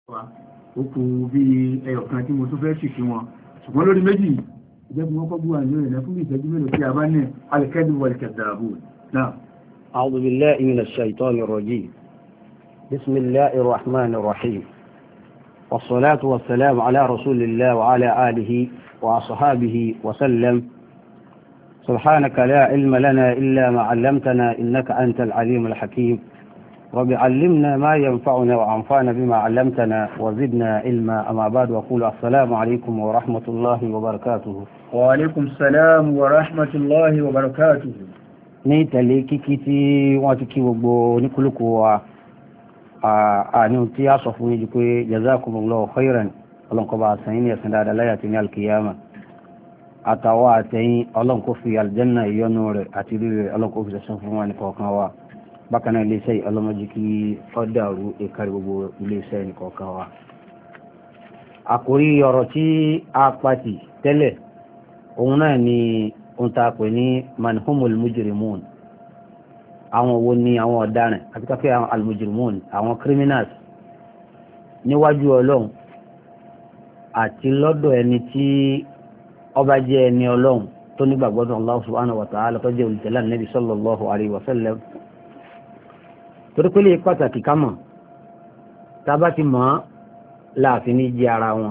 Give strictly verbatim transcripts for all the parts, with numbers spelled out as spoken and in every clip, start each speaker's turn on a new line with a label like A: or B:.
A: ó kú bí ẹyọ̀kan tí mo tún fẹ́ sì sí wọn ṣùgbọ́n lórí méjì ìjẹ́bí wọ́n kọ́ bú àyè rẹ̀ fún ìṣẹ́jú mélòó tí a bá ní al-kadhib wal-kadhdhabun náà.
B: A'udhu billahi minash shaitani rajim. Bismillahir rahmanir rahim. Wassalatu wassalamu ala rasulillah wa ala alihi wa ashabihi wa sallam. Subhanaka la ilma lana illa ma 'allamtana innaka antal alimul hakim. رب علمنا ما ينفعنا وأنفعنا بما علمتنا وزدنا علما. أما بعد وأقول السلام عليكم ورحمة الله وبركاته.
A: وعليكم السلام ورحمة الله وبركاته.
B: ní tẹ̀lé kíkí tí wọ́n ti kí gbogbo oníkúlùkù wa àní tí a sọ fún yín pé jazakumullahu khairan ọlọ́nkọba àtẹ̀yìn ní ẹ̀sìn dáadáa láyà tí ní alkiyama àtàwọn àtẹ̀yìn ọlọ́nkọ fi aljanna ìyọnu rẹ̀ àti rírẹ̀ ọlọ́nkọ fi sẹ́sùn fún wa ní kọ̀ọ̀kan wa bákanáà iléeṣẹ́ ọlọ́mọdé kí ọdàrú ìkárí gbogbo iléeṣẹ́ nìkọ̀ọ̀kan wa. Àkórí ọ̀rọ̀ tí a pàtì tẹ́lẹ̀ òun náà ni ohun tá a pè ní manhumul mujrimun, àwọn wo ni àwọn ọ̀daràn àti káfẹ́ àwọn almujrimun, àwọn criminals níwájú ọlọ́run àti lọ́dọ̀ ẹni tí ọba jẹ́ ẹni ọlọ́run tó nígbàgbọ́dọ̀ Allah subhanahu wa ta'ala tó jẹ́ olùtẹ̀lé Nabi sallallahu alayhi wa sallam. Torí pé lè pàtàkì ká mọ̀ tàbá ti mọ̀ láàfin ní jí ara wọn.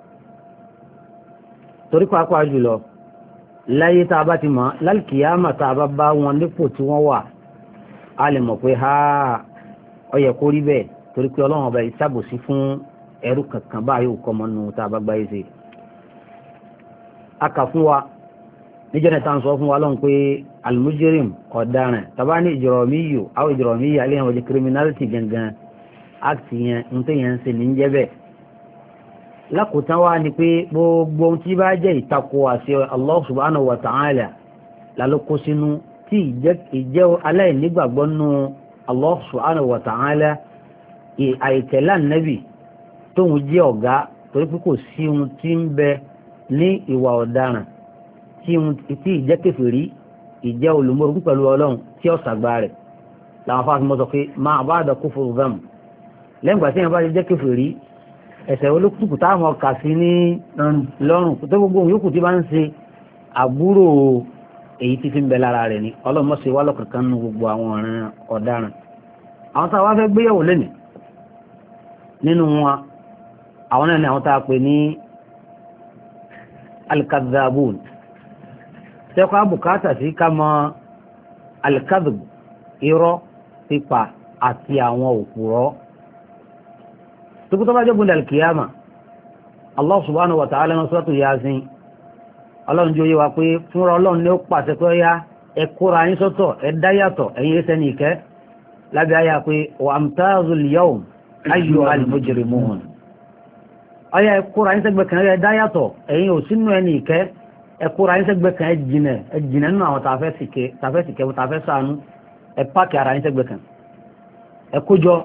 B: Torí pàápàá jùlọ láyé tàbá ti mọ̀ lálkìyàmà tàbá bá wọn nípò tí wọ́n wà a lè mọ̀ pé ha ó yẹ kó rí bẹ́ẹ̀ torí pé ọlọ́run ọba ìṣàbòsí fún ẹrú kankan báyìí ò kọ́mọ nù tàbá gbáyé ṣe. A kà fún wa níjọ́nà tá à ń sọ fún wa lọ́n pé almujirim ọ̀daràn tàbá ní ìjọrọ̀míyò àwọn ìjọrọ̀míyò alẹ́ àwọn ọjọ́ criminality gangan act yẹn ń tó yẹn ń ṣe ní jẹ́ bẹ́ẹ̀. lákòótán wá ni pé gbogbo ohun tí bá jẹ́ ìtakò àṣẹ Allah subhanahu wa ta'ala lálókó sínú tí ìjẹ́ aláìnígbàgbọ́ nù Allah subhanahu wa ta'ala àìtẹ̀lá nẹ́bì tóun jẹ́ ọ̀gá torí pé kò sí ohun tí ń bẹ ní ìwà ọ̀daràn tí ìjẹ́ kèfèrí ìjẹ́ olùmọ̀rún pẹ̀lú ọlọ́run tí ó sàgbà rẹ̀ làwọn fáwọn mọ́ sọ pé máa bá àdá kó fòrò bẹ́mù lẹ́gbàá tí wọ́n bá jẹ́ kèfèrí ẹ̀ṣẹ̀ olókùnkù táwọn kà sí ní lọ́rùn tó gbogbo òun yókù tí bá ń ṣe àbúrò èyí tí fi ń bẹ lára rẹ̀ ni ọlọ́run mọ́ sí wá lọ́kànkan nínú gbogbo àwọn ọ̀ràn ọ̀daràn. àwọn táwa fẹ́ gbéyàwó lẹ́nìí nínú wọn àwọn náà ni àwọn tá a pè ní al-kadhdhabun tẹ́kọ̀ àbùkátà sí ká mọ̀ al-kadhib irọ́ pípa àti àwọn òpùrọ́. tókùtọ́ bá jẹ́ gbọ́dọ̀ al-kiyama Allah subhanahu wa ta'ala ní suratu Yasin ọlọ́run jẹ́ oyé wa pé fúnra ọlọ́run ní ó pàṣẹ pé ọyá ẹ kóra yín sọ́tọ̀ ẹ dáyàtọ̀ ẹ̀yin ẹsẹ̀ ní ìkẹ́ lábẹ́ ayá pé wa amtazul yawm ayyuhal mujrimun ọyá ẹ kóra yín sẹ́gbẹ̀ kan ẹ dáyàtọ̀ ẹ̀yin ò sínú ẹni ìkẹ́ ẹ kóra yín sẹ́gbẹ̀ kan ẹ jìnà ẹ jìnà nínú àwọn tàfẹ́ sìkẹ́ tàfẹ́ sìkẹ́ tàfẹ́ sànú ẹ pàkì ara yín sẹ́gbẹ̀ kan ẹ kójọ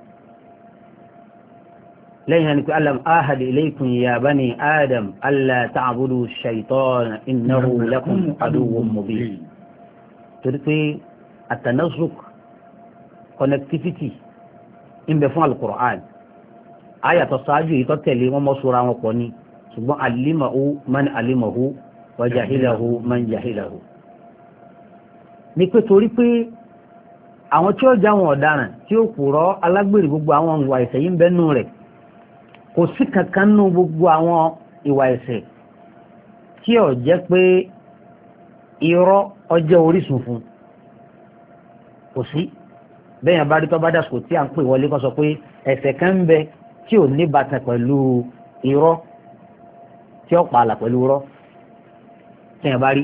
B: lẹ́yìn ẹni pé alam ahad ilaykum ya bani adam alla ta'budu shaytana innahu lakum aduwwun mubin. torí pé atanazuk connectivity ń bẹ fún al-Qur'an ayàtọ̀ sáájú yìí tó tẹ̀lé wọn mọ́ sọ́ra wọn pọ̀ ní ṣùgbọ́n alimahu man alimahu wa jahilahu man jahilahu. ní pé torí pé àwọn tí ó já wọn ọ̀daràn tí ó purọ́ alágbèrè gbogbo àwọn ìwà ẹ̀ṣẹ̀ yìí ń bẹ́nu rẹ̀ kò sí kankan nù gbogbo àwọn ìwà ẹ̀ṣẹ̀ tí ó jẹ́ pé irọ́ ọjọ́ orísun fún kò sí bẹ́yàn bá rí tó bá dàsìkò tí à ń pè wọlé kọ́ sọ pé ẹ̀ṣẹ̀ kan ń bẹ tí ò ní bàtà pẹ̀lú irọ́ tí ó pààlà pẹ̀lú irọ́ tẹ́yàn bá rí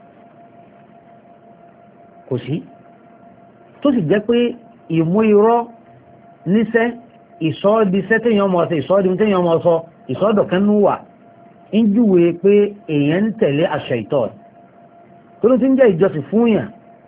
B: kò sí tó sì jẹ́ pé ìmú irọ́ níṣẹ́ ìsọ́ọ́díṣẹ́ téèyàn mọ̀ ọ̀sẹ̀ ìsọ́ọ́dí téèyàn mọ̀ ọ̀sọ ìsọ́ọ́dọ̀kẹ́nu wà ń júwe pé èèyàn ń tẹ̀lé àṣẹ ìtọ́ tó ló ti ń jẹ́ ìjọsìn fún yàn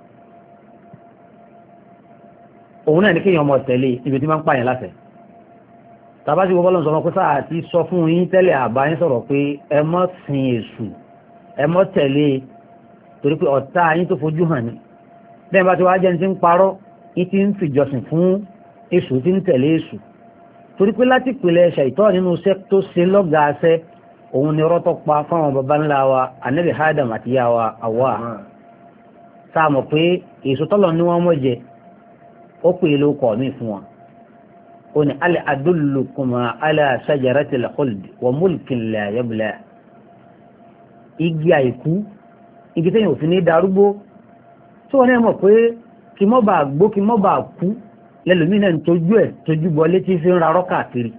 B: òun náà ní kéèyàn mọ̀ tẹ̀lé ibi tí máa ń pààyàn láṣẹ. tàbá sí gbogbo ọlọ́run sọ pé sáà ti sọ fún yín tẹ́lẹ̀ àbá yín sọ̀rọ̀ pé ẹ mọ́ sin èṣù ẹ mọ́ tẹ̀lé torí pé ọ̀tá yín tó fojú hàn ní bẹ́ẹ̀ bá ti wá jẹ́ ní ti ń parọ́ yín ti ń fìjọsìn fún èṣù tí ń tẹ̀lé èṣù torí pé láti pìlẹ̀ ṣàìtọ́ nínú iṣẹ́ tó ṣe lọ́gàáṣẹ́ òun ni ọ̀rọ̀ tó pa fáwọn baba ńlá wa anabi Adam àti ìyá wa Hawa sáà mọ̀ pé èso tọ́lọ̀ ní wọ́n mọ̀ jẹ ó pè é ló kọ̀ mí fún wọn ó ní alẹ́ adullukum ala shajaratil khuld wa mulkin la yabla igi àìkú igi tẹ́yìn òfin ní darúgbó tí wọ́n ní mọ̀ pé kí mọ́ bá gbó kí mọ́ bá kú lẹ́lòmínà ń tójú ẹ̀ tójú bọ́ létí fi ń rarọ́ káàkiri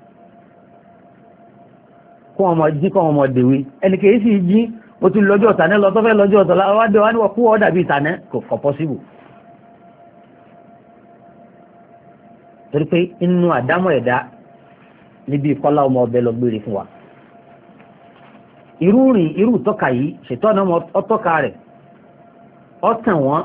B: kó wọn mọ̀ jí kó wọn mọ̀ dèwé ẹnì kìí sì jí mo ti lọ́jọ́ ọ̀tànẹ́ lọ tó fẹ́ lọ́jọ́ ọ̀tọ̀ láwádìí wá ní wọ́n kú ọ́ dàbí ìtànẹ́ kò kọ̀ pọ́síbù torí pé inú àdámọ̀ ẹ̀dá níbi ìkọ́lá ọmọ ọbẹ̀ lọ gbére fún wa irú rìn irú tọ́ka yìí ṣètọ́ ọ̀nà ọtọ́ka rẹ̀ ọ̀tàn wọn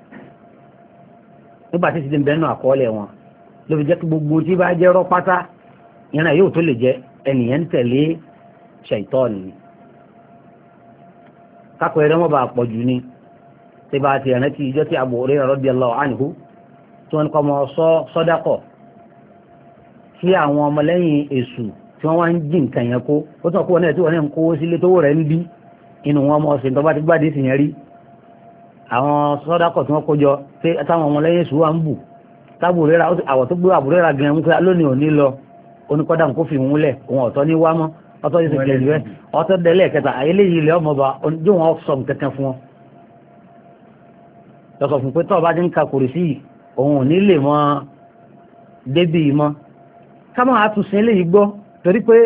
B: nígbà tí ti di bẹ́ẹ̀ náà àkọọ́lẹ̀ wọn ló fi jẹ́ kí gbogbo tí bá jẹ́ rọ́ pátá ìran yóò tó lè jẹ́ ẹnìyẹn ń tẹ̀lé ṣàìtọ́ọ̀nì ni kápẹ́ ẹ̀rẹ́ wọn bá pọ̀ jù ní tí bá ti ẹ̀rẹ́ tí ìjọ tí Abu Hurairah radiyallahu anhu tí wọ́n kọ́ mọ́ sọ sọ́dákọ̀ tí àwọn ọmọlẹ́yìn èṣù tí wọ́n wá ń jí nǹkan yẹn kó ó tún kó náà tí wọ́n ní ń kó sílé tó rẹ̀ ń bí inú wọn mọ́ sí tó bá ti gbádìí sì yẹn rí àwọn sọ́dákọ̀ tí wọ́n kó jọ tí táwọn ọmọlẹ́yìn èṣù wà ń bù tábùrẹ́ra àwọ̀ tó gbé àbúrẹ́ra gan ń pé lónìí òní lọ oníkọ́dà kó fi múlẹ̀ òun ọ̀tọ́ ní wá mọ́ ọ̀tọ́ ní sèkè ìlú ẹ̀ ọ̀tọ́ dẹ́lẹ̀ kẹta eléyìí ilẹ̀ ọmọba ojú wọn sọ kẹkẹ fún wọn lọ́sọ̀ fún pé tọ́ bá ti ń ka kòrì sí òun ò ní lè mọ débì mọ́ kámọ́ àtúnṣe eléyìí gbọ́ torí pé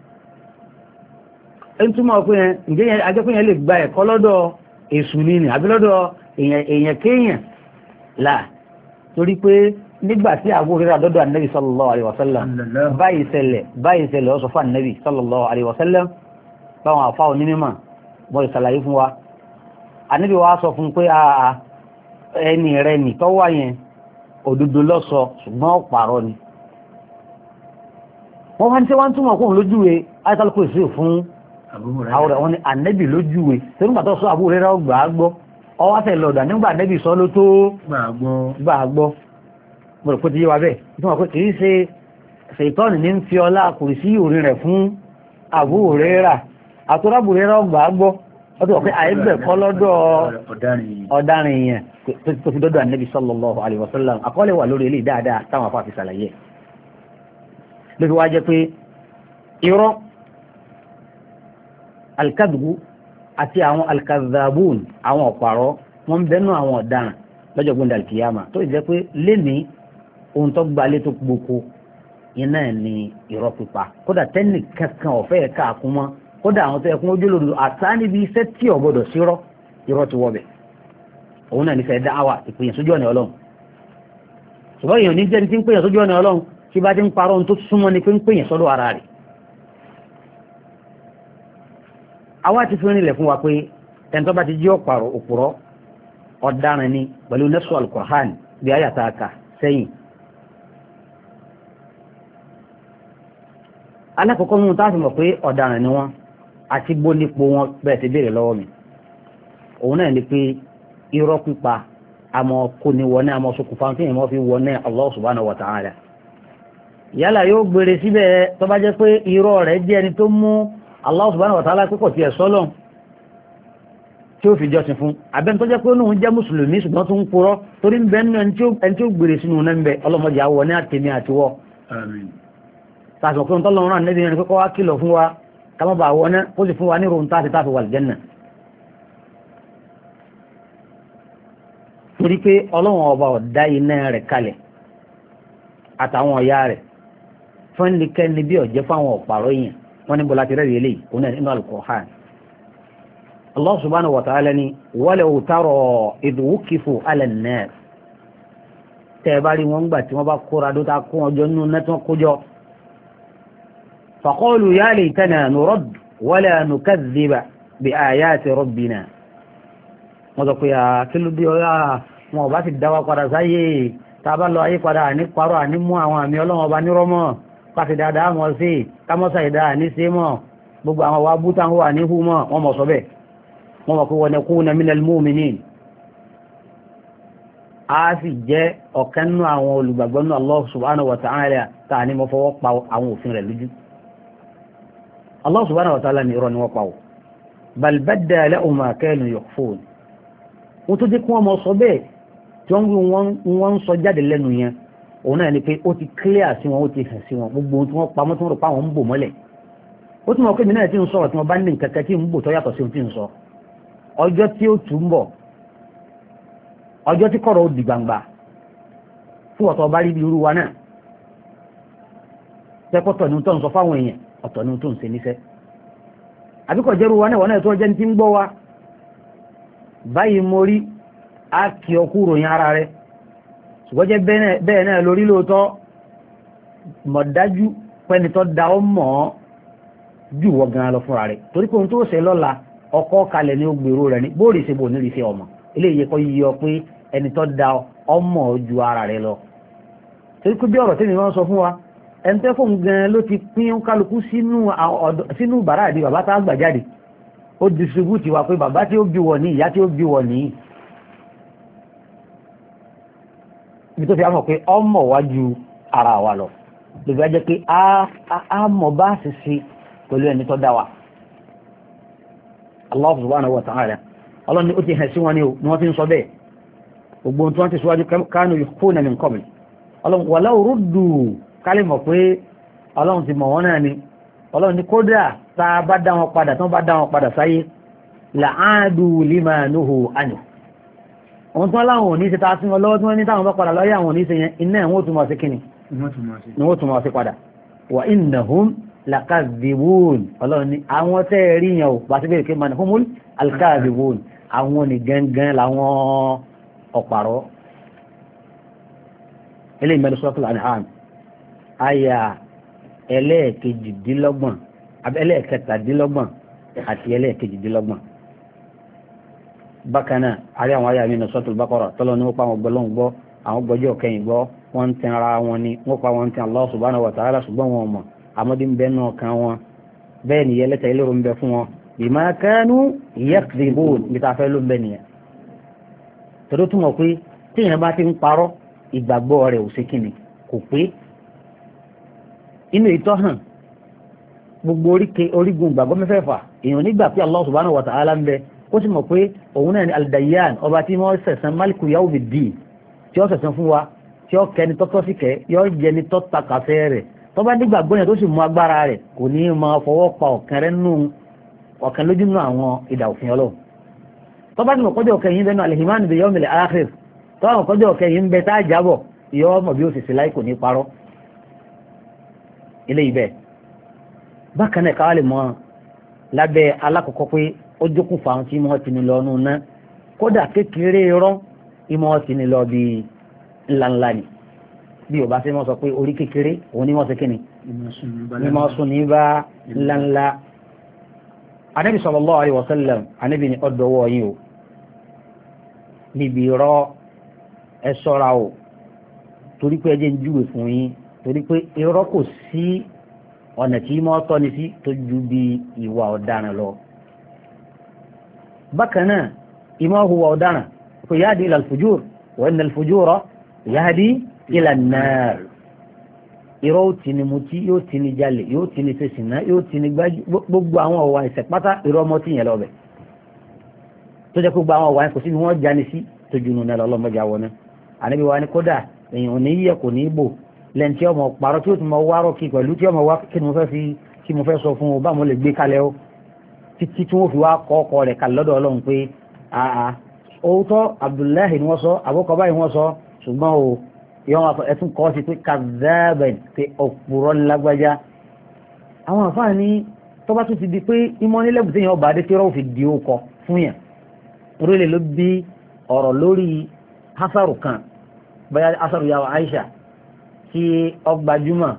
B: ń túmọ̀ pé yẹn ǹjẹ́ yẹn ajẹ́pẹ́ yẹn lè gba ẹ̀kọ́ lọ́dọ̀ èṣù ni àbí lọ́dọ̀ èèyàn kéèyàn là torí pé nígbà tí Abu Hurairah dọ́dọ̀ Ànábì sallallahu alaihi wasallam báyìí ṣẹlẹ̀ báyìí ṣẹlẹ̀ ó sọ fún Ànábì sallallahu alaihi wasallam báwọn àfá onímọ̀ bọ́ ìsàlàyé fún wa Ànábì wa sọ fún pé àà ẹni rẹ̀ nì tó wà yẹn òdodo ló sọ ṣùgbọ́n ọ̀pàrọ̀ ni wọ́n wá ní tí wọ́n túnmọ̀ kóhùn lójúwe ayatollah sí fún àwòrán wọn ni Ànábì lójúwe tó nígbà tó sọ Abu Hurairah gbà á gbọ́ ọwọ́ àtẹ̀ lọ́dà nígbà Ànábì sọ ló tó gbà á gbọ́ mo rò pé ti yé wa bẹ́ẹ̀ tí wọ́n pé kì í ṣe ṣètọ́nì ní ń fi ọlá kùrì sí orin rẹ̀ fún Abu Hurairah àtúrà Abu Hurairah gbà á gbọ́ ó ti wọ́n pé àìbẹ̀ kọ́ lọ́dọ̀ ọ̀daràn yẹn tó fi dọ́dọ̀ Ànábì sallallahu alaihi wasallam àkọọ́lẹ̀ wà lórí eléyìí dáadáa táwọn afá fi ṣàlàyé ló fi wá jẹ́ pé irọ́ alkadgu àti àwọn alkazabun àwọn ọ̀pàrọ̀ wọ́n ń bẹ́nu àwọn ọ̀daràn lọ́jọ́ gbọ́ndà alkiyama tó jẹ́ pé lénìí ohun tó gbalé tó gboko iná ní irọ́ pípa kódà tẹ́nì kankan ọ̀fẹ́ ẹ̀ka àkúmọ́ kódà àwọn tó ẹkún ojú lòdù àtà níbi iṣẹ́ tí ò gbọ́dọ̀ sírọ́ irọ́ ti wọ́bẹ̀ òun náà nífẹ̀ẹ́ dáwà ìpèyàn sójú ọ̀nà ọlọ́run ṣùgbọ́n èèyàn ní jẹ́ni tí ń pèyàn sójú ọ̀nà ọlọ́run tí bá ti ń parọ́ ohun tó súnmọ́ ni pé ń pèyàn sọ́dọ̀ ara rẹ̀ àwa ti fi rinlẹ̀ fún wa pé ẹni tó bá ti jí ọ̀pàrọ̀ òpùrọ́ ọ̀daràn ni pẹ̀lú nẹ́sù al-Qur'an bí ayàtà aka sẹ́yìn alákọ̀ọ́kọ́ mú tá a fi mọ̀ pé ọ̀daràn ni wọ́n àti bó nípo wọn bẹ́ẹ̀ ti béèrè lọ́wọ́ mi òun náà ni pé irọ́ pípa àmọ́ kò ní wọ́n náà àmọ́ sokùnfà tí èèyàn fi wọ́n náà Allah subhanahu wa ta'ala yálà yóò gbére síbẹ̀ tó bá jẹ́ pé irọ́ rẹ̀ jẹ́ ẹni tó mú Allah subhanahu wa ta'ala pípọ̀ tí ẹ̀ sọ́lọ̀ tí ó fi jọ́sìn fún abẹ́ni tó jẹ́ pé òun jẹ́ mùsùlùmí ṣùgbọ́n tó ń purọ́ torí ń bẹ nínú ẹni tí ó gbére sínú náà ń bẹ ọlọ́mọdé àwọ̀ ní àtẹ̀mí àtiwọ́ tàṣọ pé tọ́lọ́run náà níbi ẹni pé kọ́ wá kìlọ̀ fún wa ká má bàa wọ́n náà kó sì fún wa ní rohun táàtì táàfi wà lìjẹ́nà torí pé ọlọ́run ọba ọ̀dá iná rẹ̀ kalẹ̀ àtàwọn ọ̀yá rẹ̀ fún ẹnikẹ́ni bí ọ̀jẹ́ fáwọn ọ̀pàrọ̀ yẹn wọ́n ní bọ́lá ti rẹ̀ yẹlẹ̀ òun náà nínú Al-Qur'an Allah subhanahu wa ta'ala ni walaw tara idh wuqifu 'ala an-nar tẹ́ bá rí wọn gbà tí wọ́n bá kóra dó ta kó ọjọ́ nínú náà tí wọ́n kójọ faqalu ya laytana nurad wala nukadhdhiba bi ayati rabbina wọ́n sọ pé kílù bí ọlá wọn ọba ti dáwà padà sáyé tàbá lọ ayé padà ní parọ́ àní mú àwọn àmì ọlọ́wọ́ ọba nírọ́mọ́ pàṣẹ dáadáa mọ̀ sí kámọ́sà ìdá ní sí mọ́ gbogbo àwọn wa búta wà ní hú mọ́ wọ́n mọ̀ sọ bẹ́ẹ̀ wọ́n mọ̀ pé wa nakuna minal mu'minin a sì jẹ́ ọ̀kan nínú àwọn olùgbàgbọ́ nínú Allah subhanahu wa ta'ala ta ni mo fọwọ́ pa àwọn òfin rẹ̀ lójú Allah subhanahu wa ta'ala ni irọ́ ni wọ́n pa ò bal badda lahum ma kanu yukhfun wọ́n tó jẹ́ kí wọ́n mọ sọ bẹ́ẹ̀ tí wọ́n ń sọ jáde lẹ́nu yẹn òun náà ni pé ó ti clear sí wọn ó ti hàn sí wọn gbogbo ohun tí wọ́n pamọ́ tí wọ́n rò pa àwọn ń bò mọ́lẹ̀ ó tún mọ̀ pé mi náà ti ń sọ̀rọ̀ tí wọ́n bá ní nǹkan kan tí ń bò tó yàtọ̀ sí ohun tí ń sọ ọjọ́ tí ó tún bọ̀ ọjọ́ tí kọ̀rọ̀ ó di gbangba fún ọ̀tọ̀ bá rí bí irú wa náà tẹ́kọ̀tọ̀ ní tó ń sọ fáwọn èèyàn ọ̀tọ̀ ní tó ń ṣe níṣẹ́ àbíkọ̀ jẹ́rú wa náà wọ́n náà tó jẹ́ tí ń gbọ́ wa báyìí mo rí á kí ọkú ròyìn ara rẹ̀ ṣùgbọ́n jẹ́ bẹ́ẹ̀ náà lórí lóòótọ́ mọ̀ dájú pẹ́ni tó da ọ mọ̀ jù wọ gan lọ fúnra rẹ̀ torí pé ohun tó ṣe lọ́la ọkọ̀ kalẹ̀ ní ó gbèrò rẹ̀ ní bóòrì ṣe bò ní rí ṣe ọmọ eléyìí kọ́ yí ọ pé ẹni tó da ọmọ ju ara rẹ̀ lọ torí pé bí ọ̀rọ̀ tí mi máa ń sọ fún wa ẹni tẹ́ fóun gan ló ti pín kálukú sínú bàrá àdí bàbá tá gbà jáde ó distribute wa pé bàbá tí ó bí wọ̀ ní ìyá tí ó bí wọ̀ ní ibi tó fi á mọ̀ pé ọmọ wá ju ara wa lọ lóbi ajẹ́ pé a mọ̀ bá ṣe ṣe pẹ̀lú ẹni tó dá wa Allah subhanahu wa ta'ala ọlọ́run ni ó ti hẹ̀ sí wọn ni wọ́n ti ń sọ bẹ́ẹ̀ gbogbo tí wọ́n ti síwájú kánú yukhfuna min qabl ọlọ́run walau ruddu kálí mọ̀ pé ọlọ́run ti mọ̀ wọ́n náà ni ọlọ́run ni kódà tá a bá dá wọn padà tí wọ́n bá dá wọn padà sáyé la'adu lima nuhu anhu ohun tí wọ́n láwọn ò ní ṣe ta sí wọn lọ́wọ́ tí wọ́n ní táwọn bá padà lọ́yà àwọn ò ní ṣe yẹn iná ẹ̀ wọ́n tún máa ṣe kíni ni wọ́n tún máa ṣe padà wa innahum lakazibun ọlọ́run ni àwọn tẹ́ rí yẹn ò bá sí bẹ́ẹ̀ kí man humul alkazibun àwọn ni gangan làwọn ọ̀pàrọ̀ eléyìí mẹ́rin suratul An'am àyà ẹlẹ́ẹ̀kejìdínlọ́gbọ̀n ẹlẹ́ẹ̀kẹtàdínlọ́gbọ̀n àti ẹlẹ́ẹ̀kejìdínlọ́gbọ̀n bákan náà àrí àwọn àyà mi ní suratul Baqara tọ́lọ́ ní wọ́n pa àwọn gbọ́lọ́hùn gbọ́ àwọn gbọ́jọ́ kẹyìn gbọ́ wọ́n ń tẹ́ ara wọn ni wọ́n pa wọn ń tẹ́ Allah subhanahu wa ta'ala ṣùgbọ́n wọn mọ̀ àmọ́dé ń bẹ náà kan wọn bẹ́ẹ̀ ni yẹlẹ́ta ilérò ń bẹ fún wọn bima kanu yakdhibun bí ta fẹ́ ló ń bẹ nìyẹn tọ́dọ́ túnmọ̀ pé tí èèyàn bá ti ń parọ́ ìgbàgbọ́ rẹ̀ ò sí kíni kò pé inú ìtọ́ hàn gbogbo orígun ìgbàgbọ́ mẹ́fẹ̀ẹ̀fà èèyàn nígbà pé Allah subhanahu wa ta'ala ń bẹ ó sì mọ̀ pé òun náà ni al-Dayyan ọba tí wọ́n sẹ̀sán maliku yawmiddin tí ó sẹ̀sán fún wa tí ó kẹni tọ́tọ́ sí kẹ yóò jẹni tọ́ takàfẹ́ rẹ̀ tó bá nígbàgbọ́ yẹn tó sì mú agbára rẹ̀ kò ní máa fọwọ́ pa ọ̀kan rẹ̀ nù ọ̀kan lójú nù àwọn ìdà òfin ọlọ́run tó bá nímọ̀ kọjọ́ ọ̀kẹ́ yìí bẹ́ẹ̀ náà al-imanu bil yawmil akhir tó àwọn kọjọ́ ọ̀kẹ́ yìí ń bẹ tá a jábọ̀ ìyọ́ ọmọ bí ó sì sí láì kò ní parọ́ ilé ibẹ̀ bákan náà káwá lè mọ lábẹ́ alákọ̀ọ́kọ́ pé ó jókòó fáwọn tí wọ́n ti ní lọ nù ná kódà kékeré rán ìmọ̀ ti ní lọ bí ńláńlá ni bí o bá ṣe mọ́ sọ pé orí kékeré òun ni wọ́n ṣe kíni ìmọ̀ sùn ní bá ńláńlá anábì sallallahu alaihi wasallam anábì ní ọdọwọ́ yìí o níbi irọ́ ẹ ṣọ́ra o torí pé ẹjẹ́ ń júwe fún yín torí pé irọ́ kò sí ọ̀nà tí mọ́ tọ́ni sí tó ju bí ìwà ọ̀daràn lọ bákan náà ìmọ̀ hùwà ọ̀daràn kò yahdi ila al-fujur wa inna al-fujura yahdi ila an-nar irọ́ ó ti ni mutí yóò ti ni jalè yóò ti ni sèṣìnà yóò ti ni gbájú gbogbo àwọn ọ̀wà ìṣẹ̀ pátá irọ́ ọmọ tí yẹn lọ bẹ̀ tó jẹ́ gbogbo àwọn ọ̀wà yẹn kò sí bí wọ́n jáni sí tó junú náà lọ́lọ́mọdé àwọn náà àníbi wa ni kódà èèyàn ní yíyẹ kò ní bò lẹ́yìn tí ọmọ parọ́ tí ó ti mọ wárọ̀ kí pẹ̀lú tí ọmọ wá kí ni mo fẹ́ fi kí mo fẹ́ sọ fún o bá mo lè gbé kalẹ̀ o títí tí wọ́n fi wá kọ́ ọkọ rẹ̀ kalẹ̀ lọ́dọ̀ ọlọ́run pé àà òótọ́ Abdullahi ni wọ́n sọ àbúkọ báyìí wọ́n sọ ṣùgbọ́n o yọ wọn ẹtún kọ́ sí pé kazabẹ̀ pé òpùrọ́ lágbájá àwọn àfáà ní tó bá tún ti di pé ìmọ̀ nílẹ̀kùn tí yẹn ọba adé tí ọ̀rọ̀ fi di ókọ fún yẹn orílẹ̀ ló bí ọ̀rọ̀ lórí hasaru kan báyá hasaru yàwó Aisha tí ọgbàjúmọ̀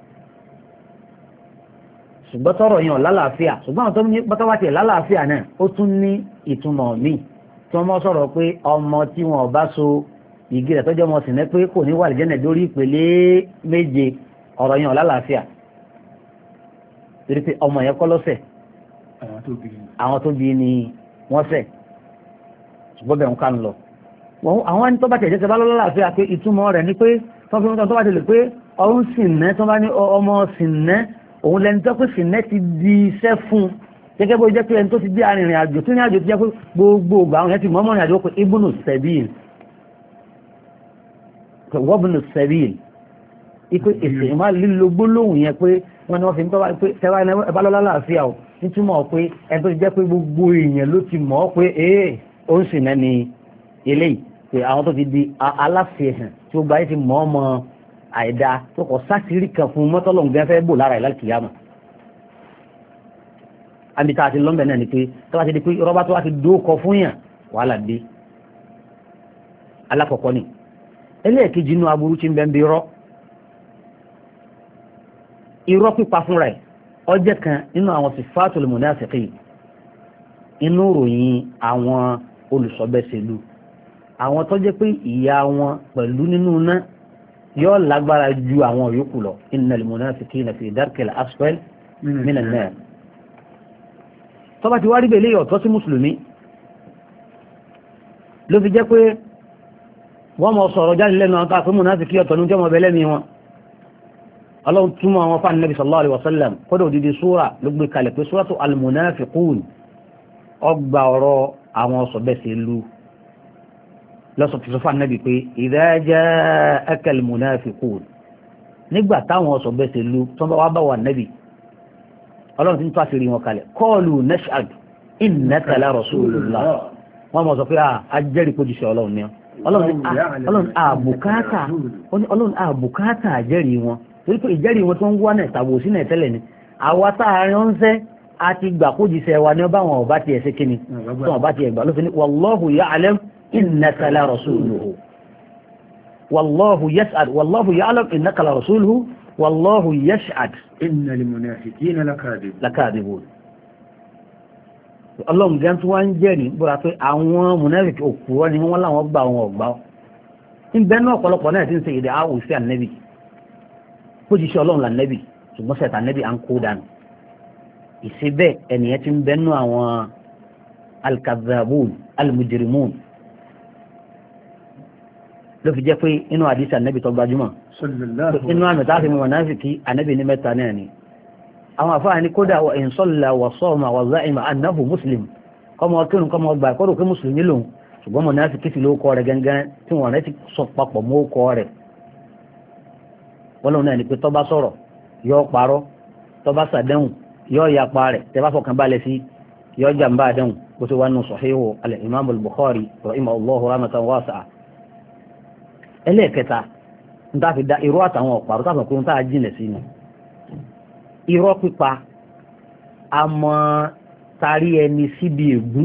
B: ṣùgbọ́n tọrọ yẹn lálàáfíà ṣùgbọ́n àwọn tó ní pátáwátì lálàáfíà náà ó tún ní ìtumọ̀ míì tí wọ́n mọ́ sọ̀rọ̀ pé ọmọ tí wọn bá so ìgé rẹ̀ tọ́jọ́ ọmọ sì ní pé kò ní wà lìjẹ́nà lórí ìpele méje ọ̀rọ̀ yẹn lálàáfíà torí pé ọmọ yẹn kọ́ lọ́sẹ̀ àwọn tó bí ni wọ́n ṣẹ̀ ṣùgbọ́n bẹ̀rù ká ń lọ àwọn ẹni tó bá tẹ̀jẹ́ tẹbá lọ́lọ́lá àfíà pé ìtumọ̀ rẹ̀ ní pé tọ́fíwọ́n tó bá tẹ̀lẹ̀ pé ọ̀hún sìnẹ́ tó bá ní ọmọ sìnẹ́ òun lẹni tó pé sìnẹ́ ti di iṣẹ́ fún gẹ́gẹ́ bó jẹ́ pé ẹni tó ti dé arìnrìn àjò tó ní àjò tó jẹ́ pé gbogbo ògbà àwọn yẹn ti mọ́mọ́ rìn àjò pé ibùnù sẹ́bìl wọ́bùnù sẹ́bìl ipé èsè ìmá lílo gbólóhùn yẹn pé wọ́n ni wọ́n fi ń tọ́wá pé tẹ́wá ẹbá lọ́lọ́lá àfíà ò nítumọ̀ pé ẹni tó ti jẹ́ pé gbogbo èèyàn ló ti mọ̀ pé ee ó ń sìnẹ́ ni eléyìí pé àwọn tó ti di aláfihàn tí ó gbáyé ti mọ́ ọmọ àìdá tó kọ sátìrí kan fún mọ́tọ́lọ̀ nǹkan fẹ́ bò lára ìlàkìyàmà àbíta àti lọ́mbẹ̀ náà ni pé tó wá ti di pé rọ́bá tó wá ti dókọ fún yàn wàhálà dé alákọ̀ọ́kọ́ ni ẹlẹ́ẹ̀kejì inú aburú tí ń bẹ́ ń bí irọ́ irọ́ pípa fúnra ẹ̀ ọjẹ́ kan nínú àwọn sifatul munafiqin inú ròyìn àwọn olùsọ̀bẹ̀sẹ̀lú àwọn tó jẹ́ pé ìyà wọn pẹ̀lú nínú náà yóò lágbára ju àwọn yòókù lọ innal munafiqina fi darkil asfal minan nar tó bá ti wá rí bèlé ọ̀tọ̀ sí mùsùlùmí ló fi jẹ́ pé wọ́n mọ̀ sọ̀rọ̀ jáde lẹ́nu àwọn tàbí munafiki ọ̀tọ̀ ní jẹ́mọ̀ bẹ̀lẹ́mí wọn ọlọ́run túnmọ̀ àwọn fáànì nabi sallallahu alaihi wasallam kódò òdìdí súra ló gbé kalẹ̀ pé súratu al-munafiqun ọgbà ọ̀rọ̀ àwọn sọ̀bẹ̀sẹ̀ lu lọ́sọ̀tún nẹ́bí pé idha ja'aka al-munafiqun nígbà táwọn sọ̀bẹ̀sẹ̀ lu tó bá wá bá wà nẹ́bí ọlọ́run tí ń tó àṣírí wọn kalẹ̀ qalu nash'ad innaka la rasulullah wọ́n mọ̀ sọ pé a jẹ́rìí kó jíṣẹ́ ọlọ́run ní ọlọ́run àbùkátà ọlọ́run àbùkátà àjẹ́rìí wọn torí pé ìjẹ́rìí wọn tó ń wá náà tàbí òsínà tẹ́lẹ̀ ni àwa táàrin ọ́nṣẹ́ àti gbà kó jíṣẹ́ wa ní ọba wọn ọba ti ẹ̀ṣẹ́ kíni tó wọn bá ti ẹ̀gbà ló fi ní wallahu ya'lam innaka la rasuluhu wallahu yash'ad wallahu ya'lam innaka la rasuluhu wallahu yash'ad
A: innal munafiqina
B: lakadibun ọlọ́run gan tó wá ń jẹ́rìí búra pé àwọn munafiki òkúrọ́ ni wọ́n láwọn gbà wọn ọ̀gbá ń bẹ́ náà ọ̀pọ̀lọpọ̀ náà ti ń ṣe èdè àwò sí ànẹ́bì kó jíṣẹ́ ọlọ́run lànẹ́bì ṣùgbọ́n sẹ̀tà ànẹ́bì à ń kó dànù ìṣe bẹ́ẹ̀ ẹnìyẹn ti ń bẹ́ nú àwọn alkazabun almujrimun ló fi jẹ́ pé inú àdìsí ànẹ́bì tó gbajúmọ̀ inú àmì tá a fi mọ̀ munafiki ànẹ́bì ní mẹ́ta náà ni àwọn àfáà ní kódà wà in salla wà sọ́ọ̀mà wà záìmà annahu muslim kọmọ kírùn kọmọ ọgbà kọ́rò kí mùsùlùmí lòun ṣùgbọ́n mọ̀ náà fi kìtì ló kọ́ rẹ̀ gẹ́gẹ́ tí wọ́n rẹ̀ ti sọ papọ̀ mọ́ kọ́ rẹ̀ wọ́n lòun náà ní pé tọ́ bá sọ̀rọ̀ yọ parọ́ tọ́ bá sàdẹ́hùn yọ yapa rẹ̀ tẹ́ bá fọkàn balẹ̀ sí yọ jàmbá àdẹ́hùn bó ti wà nù sahihu al-imam al-bukhari rahimahullahu rahmatan wasi'a ẹlẹ́ẹ̀kẹta ń tá fi da irú àtàwọn ọ̀pàrọ̀ táwọn ọkùnrin tá a jìnlẹ̀ sí ni irọ́ pípa àmọ́ tarí ẹni síbi ègún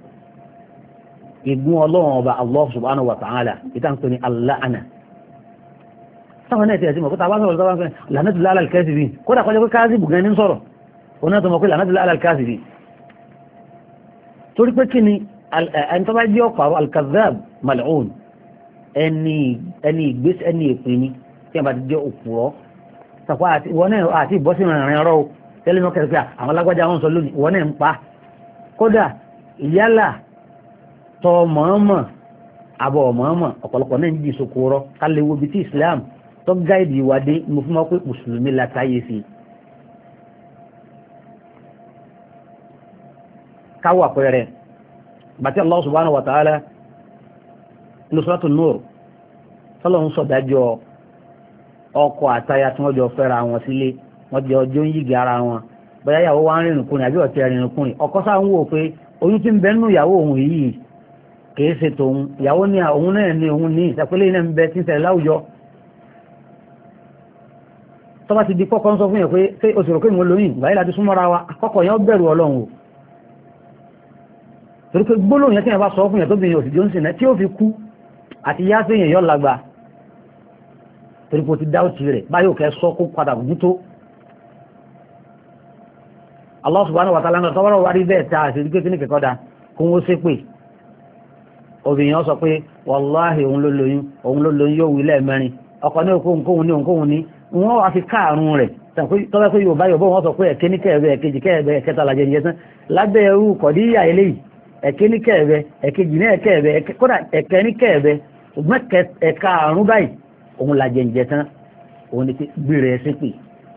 B: ègún ọlọ́run ọba Allah subhanahu wa ta'ala ìtànkù ní aláàna sáwọn náà ti ẹ̀sìn mọ̀kúta wá sọ̀rọ̀ sọ́wọ́n lànàtì láàlá al-kazibi kódà kọjá pé káàzìbù gan ní sọ̀rọ̀ oná tó mọ̀ pé lànàtì láàlá al-kazibi torí pé kí ni ẹni tó bá jẹ́ ọ̀pàrọ̀ al-kazzab mal'un ẹni ìgbés ẹni èpè ni tí a bá ti jẹ́ òpùrọ̀ sàpá àti ìwọ náà àti ìbọ́sí ìrìnrìn ọ̀rọ̀ tẹ́lẹ̀ náà kẹrìkẹ́ àwọn alágbájá wọn sọ lónìí ìwọ náà ń pa kódà ìyálà tọ mọ̀ọ́mọ̀ àbọ̀ mọ̀ọ́mọ̀ ọ̀pọ̀lọpọ̀ náà ń jí ìsokò rọ kálẹ̀ wo bí tí Islam tó gáìdì ìwádé mo fún wọn pé mùsùlùmí látàyè sí káwọ àpẹẹrẹ bàtí Allah subhanahu wa ta'ala ní Suratul Nur tọ́lọ́run sọ̀dájọ́ ọkọ àtaya tí wọ́n jọ fẹ́ra wọn sílé wọ́n jọ ọjọ́ ń yígi ara wọn bóyá ìyàwó wa ń rìnrìn kùnrin àbí ọ̀tí ẹ̀rìnrìn kùnrin ọkọ sáà ń wò pé oyún tí ń bẹ nínú ìyàwó òun yìí kìí ṣe tòun ìyàwó ní òun náà ní òun ní ìṣàpélé náà ń bẹ tí ń ṣẹlẹ̀ láwùjọ tó bá ti di kọ́kọ́ ń sọ fún yẹn pé ṣé oṣù rò pé mo lóyún ìgbà yìí láti súnmọ́ra wa kọ́kọ́ yẹn bẹ̀rù ọlọ́run o torí pé gbólóhùn yẹn tí yẹn bá sọ fún yẹn tó bìnrin òsì jónsìn náà tí ó fi kú àti yá sí yẹn yọ lágbà torí pé o ti dáwọ́ tirẹ̀ báyọ̀ kẹ́ sọ kó padà gún tó Allah subhanahu wa ta'ala tọ́wọ́rọ̀ wárí bẹ́ẹ̀ ta àti ìdíkẹ́ kíní kẹ́kọ́ da kó wọ́n ṣe pé obìnrin sọ pé wàláhì òun ló lóyún òun ló lóyún yóò wí lẹ́ẹ̀mẹ́rin ọkọ ní òkóhun kóhun ní òkóhun ní wọ́n wá fi káàrún rẹ̀ tọ́wọ́ pé yóò bá yóò bọ́ wọ́n sọ pé ẹ̀kẹ́ ní kẹ́ẹ̀bẹ̀ ẹ̀kejì kẹ́ẹ̀bẹ̀ ẹ̀kẹta làjẹ́ ìyẹn tán lábẹ́ ẹrú kọ̀díyà eléyìí ẹ̀kẹ́ ní kẹ́ẹ̀bẹ ẹ̀kejì ní ẹ̀kẹ́ẹ̀bẹ kódà ẹ̀kẹ́ ní kẹ́ẹ̀bẹ ṣùgbọ́n ẹ̀ka àrùn báyìí òun la jẹ̀ǹjẹ̀ tán òun ni pé gbére ẹ̀ sípè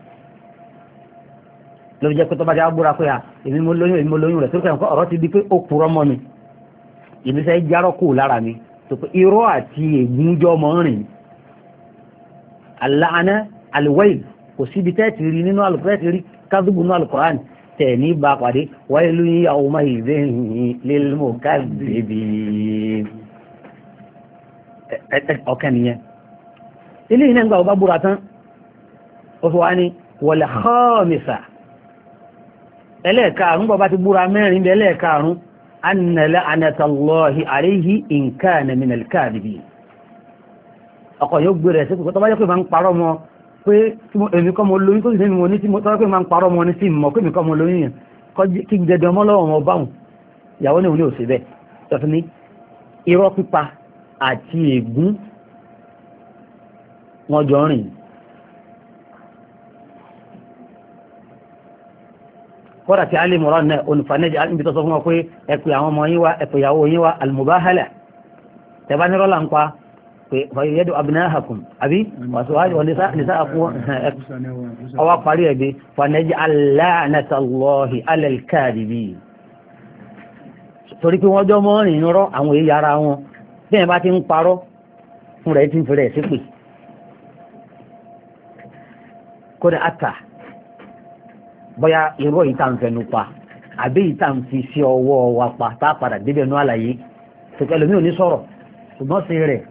B: ló fi jẹ́ pé tó bá jẹ́ agbóra pé à èmi mo lóyún èmi mo lóyún rẹ̀ tó kẹ́ ọ̀rọ̀ ti di pé ó purọ́ mọ́ mi ìbísẹ́ járọ́ kù lára mi tó pé irọ́ àti ègúnjọ́ mọ́ rìn aláàánà alwayl kò síbi tẹ́ẹ̀tì rí nínú alùpùpù rí kádùbù nínú alùkùrán tẹ̀ ní bá pàdé waylun yawmaidhin lil mukazzibin ọ̀kẹ́ nìyẹn ilé iná gbà ọba búra tán ó fi wá ní wal khamisa ẹlẹ́ẹ̀kaàrún bọ́bá ti búra mẹ́rin bẹ́ ẹlẹ́ẹ̀kaàrún anna la'natallahi alayhi in kana min al-kadhibin ọkọ̀ yóò gbé rẹ̀ sí pé tó bá jẹ́ pé máa ń parọ́ mọ́ pé èmi kọ́ mo lóyún tó sì ní mo ní tí mo tọ́rọ pé máa ń parọ́ mọ́ ní sí mọ̀ pé mi kọ́ mo lóyún yẹn kí gẹ́gẹ́ ọmọ lọ́wọ́ wọn báhùn ìyàwó ní òun ní òsè bẹ́ẹ̀ tọ́fí ní irọ́ pípa àti ègún wọn jọ rìn kọ́dà tí alẹ́ mọ̀rán náà onífànẹ́jì níbi tó sọ fún wọn pé ẹ̀pẹ̀ àwọn ọmọ yín wá ẹ̀pẹ̀ ìyàwó yín wá almubahala tẹ̀bá ní rọ́lá ń pa pé fàyẹ̀dù abnáhàkùn àbí wàsíwájú wọn nìsá àkú ọwá parí ẹ̀gbẹ́ fànẹ́jì aláàánátàlọ́hì alẹ́lkàdìbì torí pé wọ́n jọ mọ́rin rọ́ àwọn èyí ara wọn bẹ́ẹ̀ bá ti ń parọ́ fún rẹ̀ tí ń fẹ́rẹ̀ sí pé kódà àtà bóyá irọ́ yìí tá ń fẹnu pa àbí yìí tá ń fi sí ọwọ́ wa pa tá a padà débẹ̀ nú àlàyé tòkẹ́ lómi ò ní sọ̀rọ̀ ṣùgbọ́n sí rẹ̀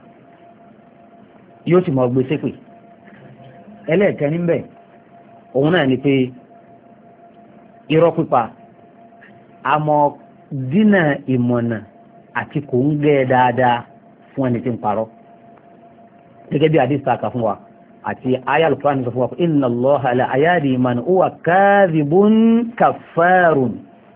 B: yóò sì mọ̀ gbé sépè ẹlẹ́ẹ̀kẹ́ níbẹ̀ òun náà ni pé irọ́ pípa àmọ́ dínà ìmọ̀nà àti kò ń gẹ́ dáadáa fún ẹni tí ń parọ́ gẹ́gẹ́ bí àdìsá kà fún wa àti ayé alùpùpù sọ fún wa pé inna Allaha la yahdi man huwa kadhibun kaffarun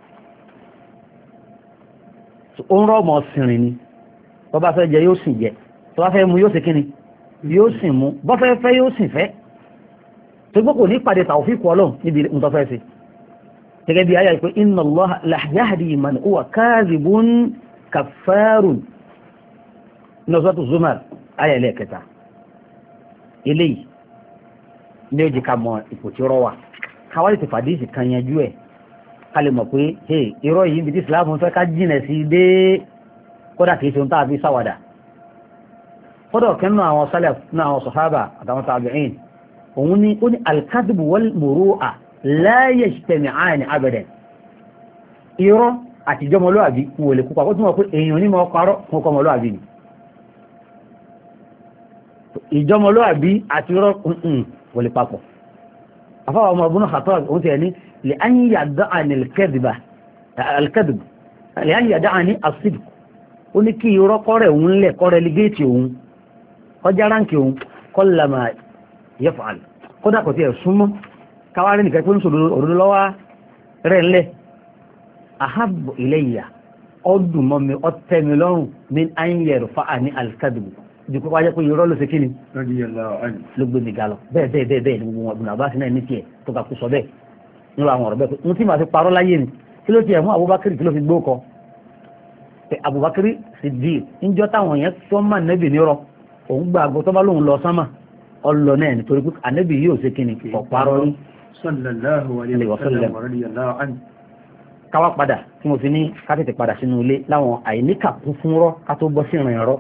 B: ó ń rọ́ọ̀mọ̀ sìnrìn ni tó bá fẹ́ jẹ yóò sì jẹ tó bá fẹ́ mu yóò sì kíni yóò sì mu bọ́ fẹ́ fẹ́ yóò sì fẹ́ tó gbọ́ kò ní pàdé tàwfíkù Ọlọ́run níbi ìtọ́fẹ́ sí gẹ́gẹ́ bí ayé pé inna Allaha la yahdi man huwa kadhibun kaffarun ní Suratu Zumar ayé ẹlẹ́ẹ̀kẹta eléyìí ní ó jẹ́ ká mọ ipò tí rọ́ wà káwàlì ti fàdísì kan yanjú ẹ̀ ká lè mọ̀ pé hey irọ́ yìí bí tí Islam fẹ́ ká jìnà sí dé kódà kìí ṣe ohun tàbí sáwàdà kódà ọ̀kẹ́ nínú àwọn salaf nínú àwọn sàhábà àtàwọn tabi'in òun ní ó ní al-kadhbu wal muru'a la yajtami'ani abadan irọ́ àti ìjọmọlúwàbí wò lè kópa ó túnmọ̀ pé èèyàn ní mọ́ parọ́ fún ọkọ̀ ọmọlúwàbí ni ìjọmọlúwàbí àti rọ́ wọlé papọ̀ afáwà ọmọ ọgbọ́n Khattab òun ti ẹni lè án yàdá àní alkadib lè án yàdá àní asib ó ní kí irọ́ kọ́rẹ̀ òun lẹ̀ kọ́rẹ̀ ligéètì òun kọjá ránkì òun kọ́lá yaf'al kódà kò tí ẹ̀ súnmọ́ káwárí nìkan pé ń sòdò òdòdó lọ́wọ́ rẹ̀ ńlẹ̀ ahabbu ilayya ọdún mọ́ mi ọtẹ́mi lọ́rùn min an yarfa'ani alkadib dìkọ́ wájẹ́ pé irọ́ ló ṣe kí ni ló gbé mi ga lọ bẹ́ẹ̀ bẹ́ẹ̀ bẹ́ẹ̀ bẹ́ẹ̀ ni gbogbo wọn àbúrò àbáṣe náà ní tiẹ̀ tó ka kú sọ bẹ́ẹ̀ nínú àwọn ọ̀rọ̀ bẹ́ẹ̀ pé mo ti máa fi parọ́ láyé ni kí ló tiẹ̀ mú Abubakar kí ló fi gbó kọ pé Abubakar Siddiq níjọ́ táwọn yẹn tó mà nẹ́bì nírọ̀ òun gba àgọ́ tó bá lóun lọ sánmà ọlọ náà nítorí pé ànẹ́bì yóò ṣe kí ni ọ̀parọ́ rí káwá padà tí mo fi ní ká tètè padà sínú ilé láwọn àìníkàkún fún rọ́ ká tó bọ́ sí ìrìn ẹ̀rọ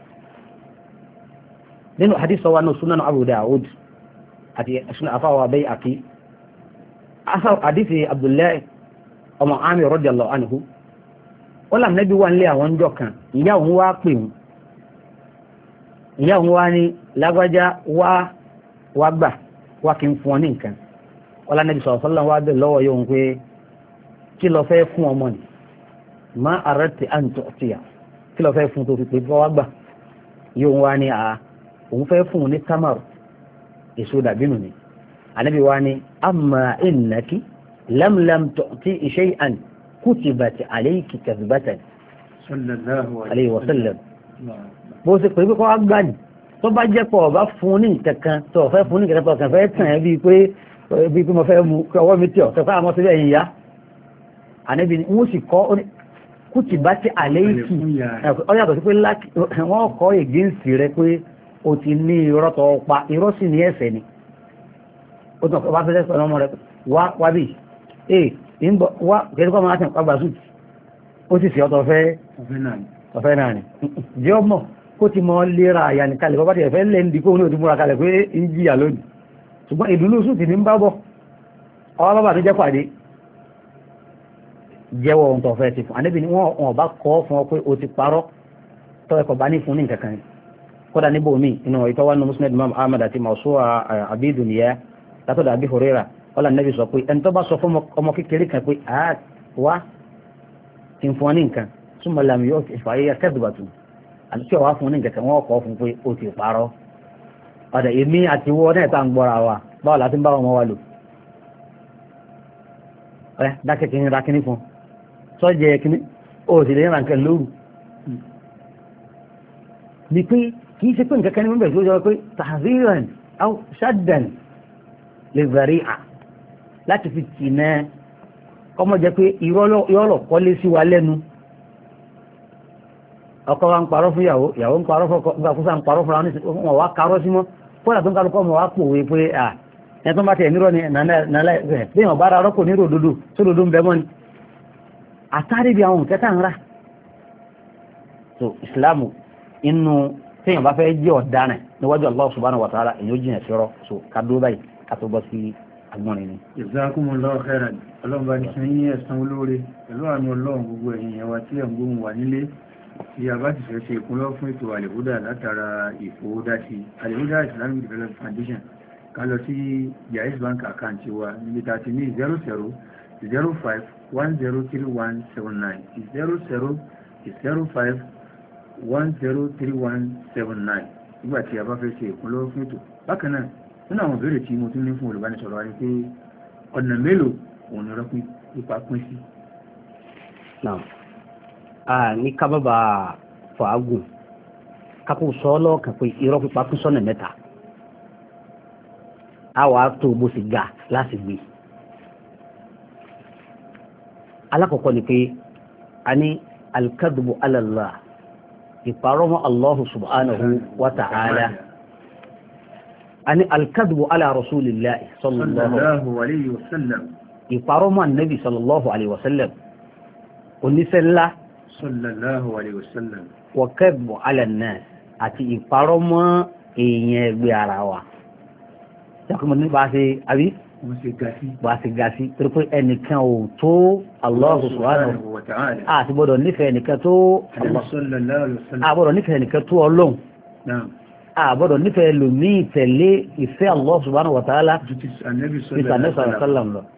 B: nínú hadith wa no sunan Abu Dawud àti sunan afawa bay àti asa hadith Abdullah ọmọ Amir radiyallahu anhu wala nabi wa nle àwọn ńjọ́ kan ìyá òun wá pè wọ́n ìyá òun wá ní lágbájá wá wá gbà wá kí n fún ọ ní nǹkan wala nabi sallallahu alaihi wasallam wá bẹ̀ lọ́wọ́ yo pé kí ló fẹ́ fún ọmọ ni ma aradti an tu'tiya kí ló fẹ́ fún tó fi pé wá gbà yo wá ní a òun fẹ́ fún un ní tamaru èso dàbínú ni ànábì wa ni amma innaki lamlam tu'ti shay'an kutibat alayki kadhbatan sallallahu alayhi wa sallam bó ṣe pé kó agbá ni tó bá jẹ́ pọ̀ bá fún ní kankan tó fẹ́ fún ní kankan tó kàn fẹ́ tàn bí pé bí pé mo fẹ́ mú ọwọ́ mi tí ọ̀ kẹfà àmọ́ síbẹ̀ yìí yá ànábì ni wọ́n sì kọ́ kutibati alayki ó yàtọ̀ sí pé wọ́n kọ́ against rẹ pé o ti ní irọ́ tó pa irọ́ sì ní ẹ̀ṣẹ̀ ni ó tàn kọ́ bá fẹ́ sọ ọmọ rẹ wá wá bí ee ìbọ̀ wá kẹ́lẹ́ kọ́ máa tẹ̀ pàgbà sùn ó sì sì ọ̀tọ̀ fẹ́ ọ̀fẹ́ náà ni jẹ́ ọmọ kó ti mọ lera àyà ní kalẹ̀ bọ́bá ti ẹ̀fẹ́ lẹ́ndì kó ní òdí múra kalẹ̀ pé ń jìyà lónìí ṣùgbọ́n ìdúnú sùn ti ní ń bá bọ̀ ọwọ́ bàbá tó jẹ́ pàdé jẹ́wọ́ ohun tó fẹ́ ti fún àníbi ni wọ́n bá kọ́ fún ọ pé o ti parọ́ tó ẹ̀kọ́ bá ní fún ní nǹkan kan kódà níbo mi inú ìtọ́wá nínú muslim imam ahmad àti mausuwa abidu nìyẹn látọ̀dọ̀ àbí horera ọlá nẹ́bí sọ pé ẹni tó bá sọ fún ọmọ kékeré kan pé àá wá ti ń fún ọ ní nǹkan súnmọ́ làmì yóò ti fà yẹ kẹ́dùbàtù àti tí ọwá fún ní nǹkan kan wọ́n kọ́ fún pé o ti parọ́ ọ̀dà èmi àti wọ́n náà tá ń gbọ́ra wa báwo láti ń bá ọmọ wa lò ẹ dákẹ́ kí ní ra kíní fún sọ́jẹ́ kíní ó sì lè ràn kẹ́ lóru ni pé kì í ṣe pé nǹkan kan ní wọ́n bẹ̀rẹ̀ tó jọ pé tahziran aw shaddan lè zàrí à láti fi tì náà ọmọ jẹ́ pé ìrọ́lọ̀ kọ́lé sí wa lẹ́nu ọkọ wa ń parọ́ fún ìyàwó ìyàwó ń parọ́ fún ọkọ ìgbàkúsà ń parọ́ fúnra wọn wá karọ́ sí mọ́ kódà tó ń kálukọ́ ọmọ wa pòwe pé à ẹ tó ń bá tẹ̀ nírọ̀ ni nàlẹ́ ẹ̀ bí wọn bá ra rọ́pò nírò òdodo tó dodo ń bẹ mọ́ ni àtàrí bí àwọn kẹta ń rà so ìsìlámù inú téèyàn bá fẹ́ jẹ́ ọ̀daràn níwájú Allah subhanahu wa ta'ala èyí ó jìnà sí rọ so ká dúró báyìí ká tó bọ́ sí agbọ́nrin ni.
A: Jazakumullahu khairan ọlọ́run bá ní sọ yín ẹ̀san olóore pẹ̀lú àánú ọlọ́run gbogbo ẹ̀yin ẹ̀wà tí ẹ̀ ń gbóhùn wà nílé tí a bá ti fẹ́ ṣe ìkúnlọ́ fún ètò àlèhúdà látara ìfowódásí àlèhúdà Islamic Development Foundation ká lọ sí Jaiz Bank account wa níbi tá a ti ní zero zero zero five one zero three one seven nine zero zero zero five one zero three one seven nine nígbà tí a bá fẹ́ ṣe ìkúnlọ́ fún ètò bákan náà nínú àwọn ìbéèrè tí mo tún ní fún olùbánisọ̀rọ̀ wa ni pé ọ̀nà mélòó òun ni rọ́pín ipa pín sí.
B: a ní kábàbà fàágùn kápò sọ́ọ́lọ́ kan pé irọ́ pípa pín sọ́nà mẹ́ta a wàá tó bó sì ga láti gbé. alákọ̀ọ́kọ́ ni pé a ní alkadbu ala Allah ìparọ́mọ́ Allahu subhanahu wa ta'ala a ní alkadbu ala rasulillahi sallallahu
A: alayhi wa sallam
B: ìparọ́mọ́ annabi sallallahu alayhi wa sallam oníṣẹ́ ńlá
A: sallallahu alayhi wa sallam
B: wa kadbu ala an-nas àti ìparọ́mọ́ èèyàn ẹgbẹ́ ara wa jákùnmọ́ ní bá ṣe àbí bá ṣe gasi torí pé ẹnìkan ò tó Allah subhanahu wa ta'ala àti gbọ́dọ̀ nífẹ̀ẹ́ ẹnìkan tó àbọ̀dọ̀ nífẹ̀ẹ́ ẹnìkan tó ọlọ́run àbọ̀dọ̀ nífẹ̀ẹ́ lòmí tẹ̀lé ìfẹ́ Allah subhanahu wa ta'ala ìsànẹ́sà sallam lọ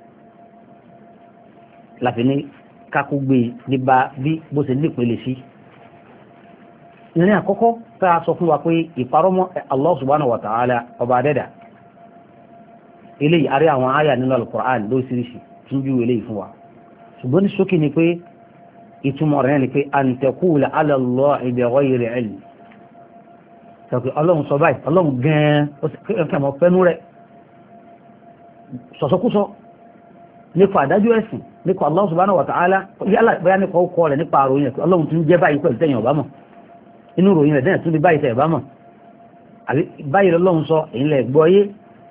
B: láfi ní kákúgbé nípa bí bó ṣe nípele sí ìrìn àkọ́kọ́ fẹ́ a sọ fún wa pé ìparọ́mọ́ Allah subhanahu wa ta'ala ọba adẹ́dà eléyìí arí àwọn àyà nínú al-Qur'an lóṣìṣì tí ń ju eléyìí fún wa ṣùgbọ́n ní ṣókí ni pé ìtumọ̀ rẹ̀ ni pé an taqula ala Allahi bi ghayri ilm sọ pé ọlọ́run sọ báyìí ọlọ́run gan-an ó kẹ́ mọ́ fẹ́nu rẹ̀ sọ̀sọ́kúsọ nípa àdájọ́ ẹ̀sìn nípa Allah subhanahu wa ta'ala yálà bóyá nípa ọkọ rẹ̀ nípa àròyìn rẹ̀ ọlọ́run tún jẹ́ báyìí pẹ̀lú tẹ̀yìn ọ̀bá mọ̀ inú ròyìn rẹ̀ dẹ́nà tún ní báyìí tẹ̀ ọ̀bá mọ̀ báyìí lọ́lọ́run sọ èyí lẹ̀ gbọ́ yé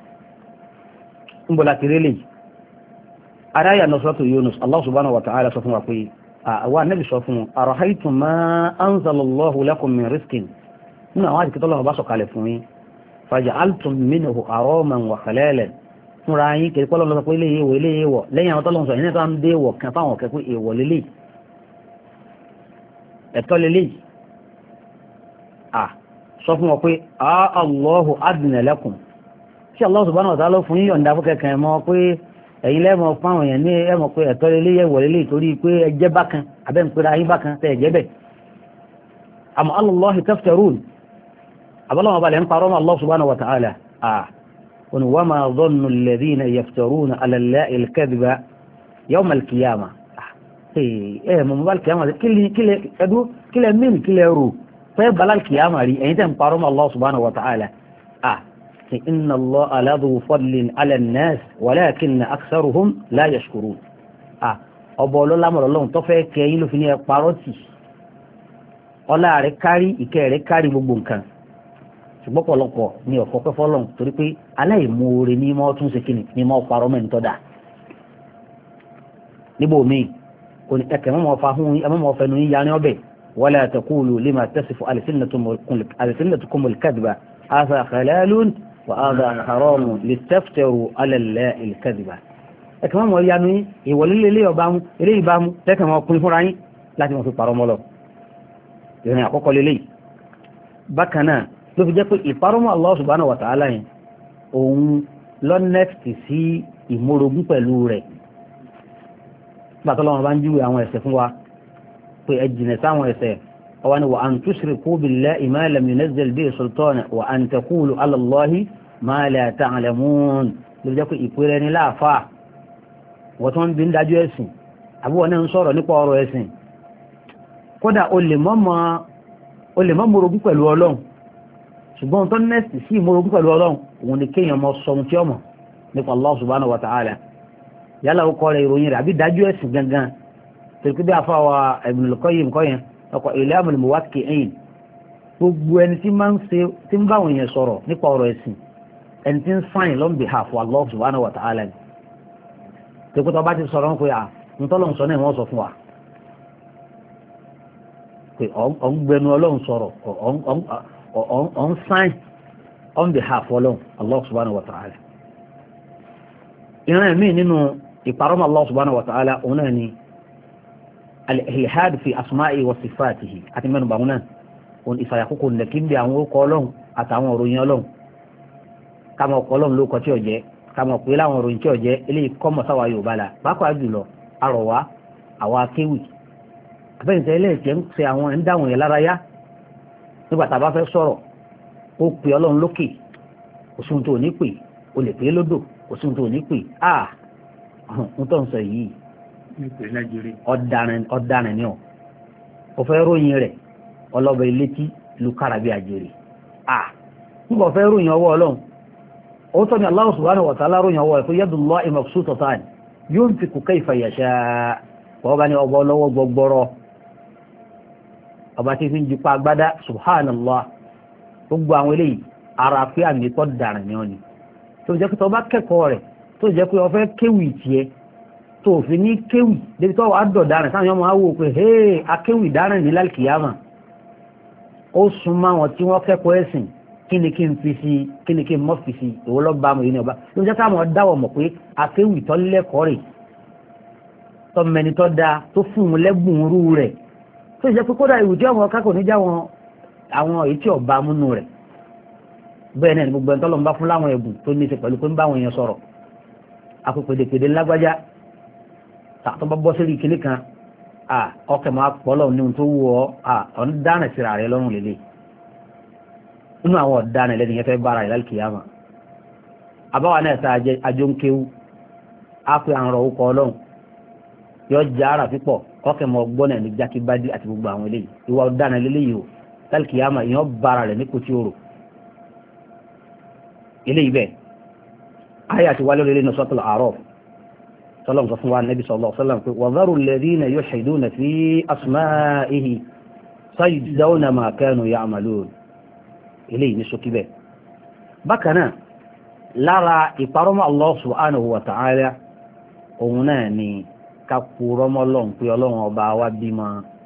B: ń bọ̀ láti rélé aráyà nọ́sọ́tò Yunus Allah subhanahu wa ta'ala sọ fún wa pé àwọn anábì sọ fún arahaytum ma anzalallahu lakum min rizqin nínú àwọn àti kìtọ́lọ́wọ́ bá sọ̀kalẹ̀ fún yín faja'altum minhu haraman wa halalan fúnra yín kìí pọ́lọ́ lọ́sọ pé ilé yéwọ̀ ilé yéwọ̀ lẹ́yìn àwọn tọ́lọ́sọ yìí nípa ń dé wọ̀ kan fáwọn ọ̀kẹ́ pé èèwọ̀ lélẹ̀ ẹ̀tọ́ lélẹ̀ à sọ fún wọn pé Allahu adna lakum tí Allah subhanahu wa ta'ala fún yín yọ̀ǹda fún kẹ̀kẹ́ mọ́ pé ẹ̀yin lẹ́mọ̀ fáwọn èèyàn ní ẹ̀mọ̀ pé ẹ̀tọ́ lélẹ̀ yẹ̀wọ̀ lélẹ̀ torí pé ẹjẹ́ bákan abẹ́ ń pera yín bákan tẹ́ ẹ̀jẹ́ bẹ̀ àmọ́ Allahi taftarun àbọ́lọ́wọ́ balẹ̀ ń parọ́ mọ́ Allah subhanahu wa ta'ala à وما ظن الذين يفترون على الله الكذب يوم القيامة ايه من بال القيامة كل كل ادو كل من كل رو فيبقى القيامة دي انت مقارن الله سبحانه وتعالى اه ان الله لذو فضل على الناس ولكن اكثرهم لا يشكرون اه ọba ọlọ́lámọ̀ ọlọ́run tó fẹ́ kẹ́ yín ló fi ní ẹ parọ́ tì ọlá rẹ̀ kárí ìkẹ́ rẹ̀ kárí gbogbo nǹkan ṣùgbọ́n pọ̀lọpọ̀ ní ọ̀fọ́ pẹ́ fọ́lọ́run torí pé aláìmoore ní mọ́ tún ṣe kíni ní mọ́ parọ́ mẹ́rin tó dà níbo míì kò ní ẹkẹ mọ́ fa hún ẹ mọ́ fẹnu yín yarí ọbẹ̀ wala taqulu lima tasifu alsinatukum al-kadhiba hadha halalun wa hadha haramun litaftaru ala Allahi al-kadhiba ẹkẹ mọ́ yanu yín ìwọlé ilé ọba mú ilé ìbámu tẹ́kẹ̀ mọ́ kún fúnra yín láti mọ́ fi parọ́ mọ́ lọ ìrìn àkọ́kọ́ lélẹ́yìí bákan náà ló fi jẹ́ pé ìparọ́mọ́ Allah subhanahu wa ta'ala yẹn òun lọ next sí ìmórogún pẹ̀lú rẹ̀ gbàtọ́lọ́wọ́n bá ń júwe àwọn ẹ̀ṣẹ̀ fún wa pé ẹ jìnà sáwọn ẹ̀ṣẹ̀ ọwọ́ ni wa an tushriku billahi ma lam yunazzil bihi sultana wa an taqulu ala Allahi ma la ta'lamun ló fi jẹ́ pé ìpèrè ní láàfà wọ́n tó ń bí ń dájú ẹ̀sìn àbúwọ̀ náà ń sọ̀rọ̀ nípa ọ̀rọ̀ ẹ̀sìn kódà o lè mọ́ morogún pẹ̀lú ọlọ́run ṣùgbọ́n tó nẹ́sì sí ìmọ̀rogún pẹ̀lú ọlọ́run òun ni kéèyàn mọ sọun tí ọmọ nípa Allah subhanahu wa ta'ala yálà ó kọ́ rẹ̀ ìròyìn rẹ̀ àbí dájú ẹ̀sìn gangan torí pé bí afáwa Ibn al-Qayyim nǹkan yẹn ọkọ̀ I'lamul Muwaqqi'in gbogbo ẹni tí máa ń ṣe tí ń báwọn èèyàn sọ̀rọ̀ nípa ọ̀rọ̀ ẹ̀sìn ẹni tí ń sáyìn on behalf of Allah subhanahu wa ta'ala ni torí pé tó bá ti sọ̀rọ̀ ń pé à ń tọ́lọ̀ ń sọ náà wọ́n sọ fún wa pé ọ̀ ń gbẹnu ọlọ́run sọ̀rọ̀ on sign on behalf of Allah subhanahu wa ta'ala ìran mi nínú ìparọ́mọ̀ Allah subhanahu wa ta'ala òun náà ni al-ilhad fi asma'i wa sifatihi àti mẹ́nu bàwọn náà òun ìfàyàkókò nẹ̀kí bí àwọn orúkọ ọlọ́run àtàwọn òròyìn ọlọ́run kámọ̀ ọkọ̀ ọlọ́run ló kọ tí ọ̀jẹ́ kámọ̀ pé láwọn òròyìn tí ọ̀jẹ́ eléyìí kọ́mọ̀ sáwà Yorùbá la pàápàá jùlọ àrọ̀wá àwa akéwì abẹ́yìntẹ́ ẹlẹ́ẹ̀kẹ́ ń ṣe àwọn ń dáwọn yẹn lára yá nígbà tá a bá fẹ́ sọ̀rọ̀ ó pè ọlọ́run lókè òsùn tó ní pè o lè pè é lódò òsùn tó ní pè á ń tọ́ ń sọ yìí ọ̀daràn ni ọ̀ ò fẹ́ ròyìn rẹ̀ ọlọ́bẹ̀ létí lu kárábí àjèrè à nígbà fẹ́ ròyìn ọwọ́ ọlọ́run ó tọ́ ni Allah subhanahu wa ta'ala ròyìn ọwọ́ ẹ̀ fún yadullahi mabsutatan yunfiqu kayfa yasha wọ́n bá ní ọba ọlọ́wọ́ gbọgbọrọ ọba tí fi ń jípa agbádá subhanallah gbogbo àwọn eléyìí ara pé àmì tó dàrán ní ọ́ni tó jẹ́ pé tó bá kẹ́kọ̀ọ́ rẹ̀ tó jẹ́ pé ó fẹ́ kéwì tiẹ̀ tó fi ní kéwì débi tó wà dọ̀ dáràn sáwọn ọmọ awò pé hey akéwì dáràn ní lálkìyàmà ó súnmọ́ àwọn tí wọ́n kẹ́kọ̀ọ́ ẹ̀sìn kí ni kí n fi sí kí ni kí n mọ́ fi sí ìwọ lọ́ bá mọ̀ yìí ní ọba tó jẹ́ káwọn dáwọ̀ mọ̀ pé akéwì tó lẹ́kọ̀ọ́ rẹ̀ tó mẹni tó dáa tó fún un lẹ́bùn rú rẹ̀ tó jẹ́ pé kódà ìwùjọ àwọn kákò níjà wọn àwọn èyí tí ọba múnú rẹ̀ bẹ́ẹ̀ náà ni gbogbo ẹni tọ́lọ́ ń bá fún láwọn ẹ̀bùn tó ní í ṣe pẹ̀lú pé ń bá àwọn èèyàn sọ̀rọ̀ àpèpèdèpèdè lágbájá tàbí bá bọ́ sí ìkíní kan ọkẹ̀ máa pọ̀lọ̀ ní ohun tó wù ọ́ ọ̀n dáná síra rẹ̀ lọ́rùn lélẹ̀ nínú àwọn ọ̀daràn lẹ́nu yẹn fẹ́ bára rẹ̀ lálùkìyàmà àbáwá náà sá àjọ ń kéwú á pé àwọn ọ̀rọ̀ òkọ ọlọ́run yọ já ara pípọ̀ ọkẹ̀ mọ́ gbọ́nà ní jákèbádé àti gbogbo àwọn eléyìí ìwà ọ̀daràn lélẹ́yìí o lálùkìyàmà ìyẹn bára rẹ̀ ní kò tí ó rò eléyìí bẹ́ẹ̀ ayé àti wálé orílẹ̀ ní suratul A'raf صلى الله عليه وسلم وذروا الذين يلحدون في أسمائه سيجزون ما كانوا يعملون إليه نسوكي به بكنا lára ìparọ́mọ́ Allah subhanahu wa ta'ala òun náà ni kakúrọ́mọ́ lọ́n pé ọlọ́run ọba wa bímọ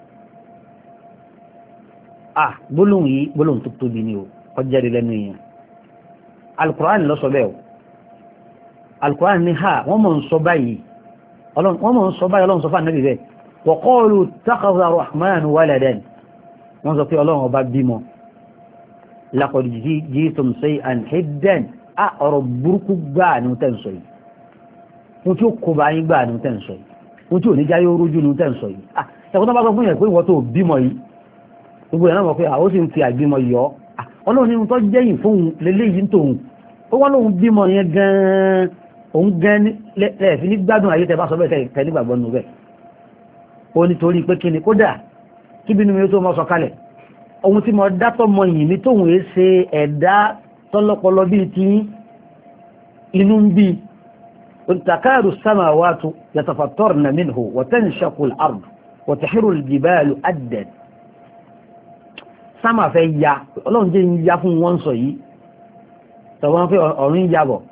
B: ah gbólóhùn yìí gbólóhùn tó tóbi ni o ọjọ́ lẹ́nu èèyàn Al-Qur'an ló sọ bẹ́ẹ̀ o Al-Qur'an ní ha wọ́n mọ̀ ń sọ báyìí wọ́n mọ̀ ń sọ báyìí ọlọ́run sọ fún ànábì bẹ́ẹ̀ wa qalu ittakhadha ar-rahmanu waladan wọ́n sọ pé ọlọ́run ọba bímọ laqad ji'tum shay'an iddan a ọ̀rọ̀ burúkú gbáà ní tẹ́ ń sọ yìí wọ́n tí ó kó bá yín gbáà ní tẹ́ ń sọ yìí wọ́n tí ò ní jáyé orójú ní tẹ́ ń sọ yìí ah ẹ̀kọ́ tó bá sọ fún yẹn pé ìwọ́n tó bímọ yìí gbogbo ẹ̀ náà mọ̀ pé àwọn sì ń fi àgbímọ yọ ọlọ́run ní tó jẹ́yìn fóun lélẹ́yìí tóun ó wọ́n lóun bímọ yẹn gan-an òun gan lẹ́ẹ̀fin ní gbádùn ayé tẹ bá sọ bẹ́ẹ̀ tẹ nígbàgbọ́ nù bẹ́ẹ̀ ó nítorí pé kí ni kódà kí bínú mi tó mọ sọ kalẹ̀ ohun tí mo dátọ́ mọ yìí mi tóun èé ṣe ẹ̀dá tọ́lọ́pọlọ bíi ti inú ń bí تكاد السماوات يتفطرن منه وتنشق الأرض وتحر الجبال أدا sámà fẹ́ ya ọlọ́run jẹ́ ń ya fún wọn sọ yìí tọ́wọ́n fẹ́ ọ̀run ya bọ̀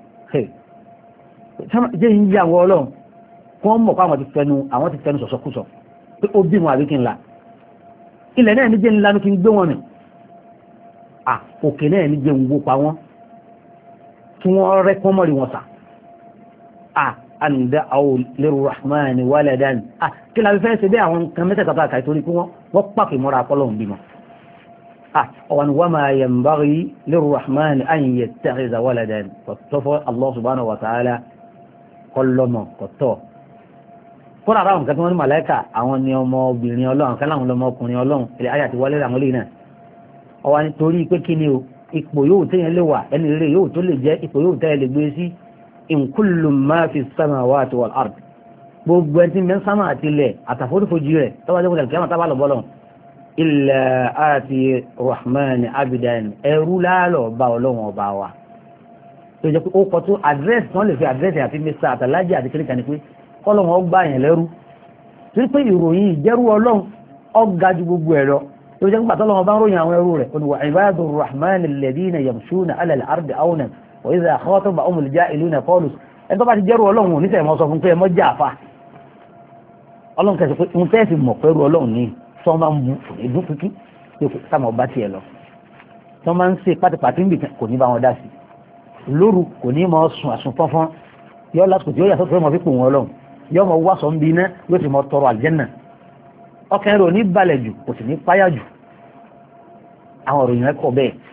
B: jẹ́ ń ya wọ́n ọlọ́run kí wọ́n mọ̀ pé àwọn ti fẹnu àwọn ti fẹnu sọ̀sọ̀kúsọ̀ pé ó bí wọn àbí kí n la ilẹ̀ náà ní jẹ́ ńlá ní kí n gbé wọn nì à òkè náà ní jẹ́ ń wó pa wọn kí wọ́n rẹ́ kọ́ mọ́rí wọn sà à àǹdà àwọn lirrahman waladan à kí la fi fẹ́ ṣe bí àwọn nǹkan mẹ́tẹ̀ẹ̀ta tó àkàì torí pé wọ́n pàpè mọ́ra apọ́lọ́hùn bímọ à ọ̀wọ́n wa ma yanbaghi lirrahman an yattakhidha waladan tọ́fọ́ Allah subhanahu wa ta'ala kọlọ́mọ kọ̀tọ́ fún ara àwọn kẹtọ́ wọn ní màláíkà àwọn ni ọmọ obìnrin ọlọ́run kan láwọn ọmọ ọkùnrin ọlọ́run ilẹ̀ ayé àti wọlé àwọn olè náà ọwọ́ nítorí pé kí ni o ipò yóò téèyàn lè wà ẹni rere yóò tó lè jẹ́ ipò yóò tẹ́lẹ̀ lè gbé sí in kullu ma fi samawati wal ard gbogbo ẹni tí ń bẹ sámà àti ilẹ̀ àtàforífojì rẹ̀ tọ́wọ́ jẹ́ kó tẹ̀lé tábà lọ bọ́lọ̀ illa àti rahman abidan ẹrú lálọ́ bá ọlọ́run ọba wa tó jẹ́ pé ó kọ́ tó àdírẹ́sì tán lè fi àdírẹ́sì àti mr àtàlájì àti kíríkà ni pé kọ́lọ́run ọgbà yẹn lẹ́rú torí pé ìròyìn ìjẹ́rú ọlọ́run ọ̀gá ju gbogbo ẹ̀ lọ tó jẹ́ pé àtọ́lọ́run bá ń ròyìn àwọn ẹrú rẹ̀ wa ibadur rahman alladhina yamshuna ala al-ardi awnan wa idha khatabahumul jahiluna qalu ẹni tó bá ti jẹ́rú ọlọ́run ò ní sẹ́yìn mọ́ sọ fún pé ẹ mọ́ jà fa ọlọ́run kẹsì pé ń tẹ́sí mọ̀ pẹ́rú ọlọ́run ní sọ máa ń bu ìdún kíkí pé kò sáà mọ̀ bá tiẹ̀ lọ sọ máa ń ṣe pátipàtí níbi kò ní bá wọn dá sí lóru kò ní mọ sùn àsùn fọ́nfọ́n yọ lásìkò tí ó yàtọ̀ tó mọ̀ fi pò wọn ọlọ́run yọ mọ wá sọ ń bi iná yóò sì mọ tọrọ àlìjẹ́nà ọkàn rẹ̀ ò ní balẹ̀ jù kò sì ní páyà jù àwọn òròyìn rẹ̀ kọ̀ bẹ́ẹ̀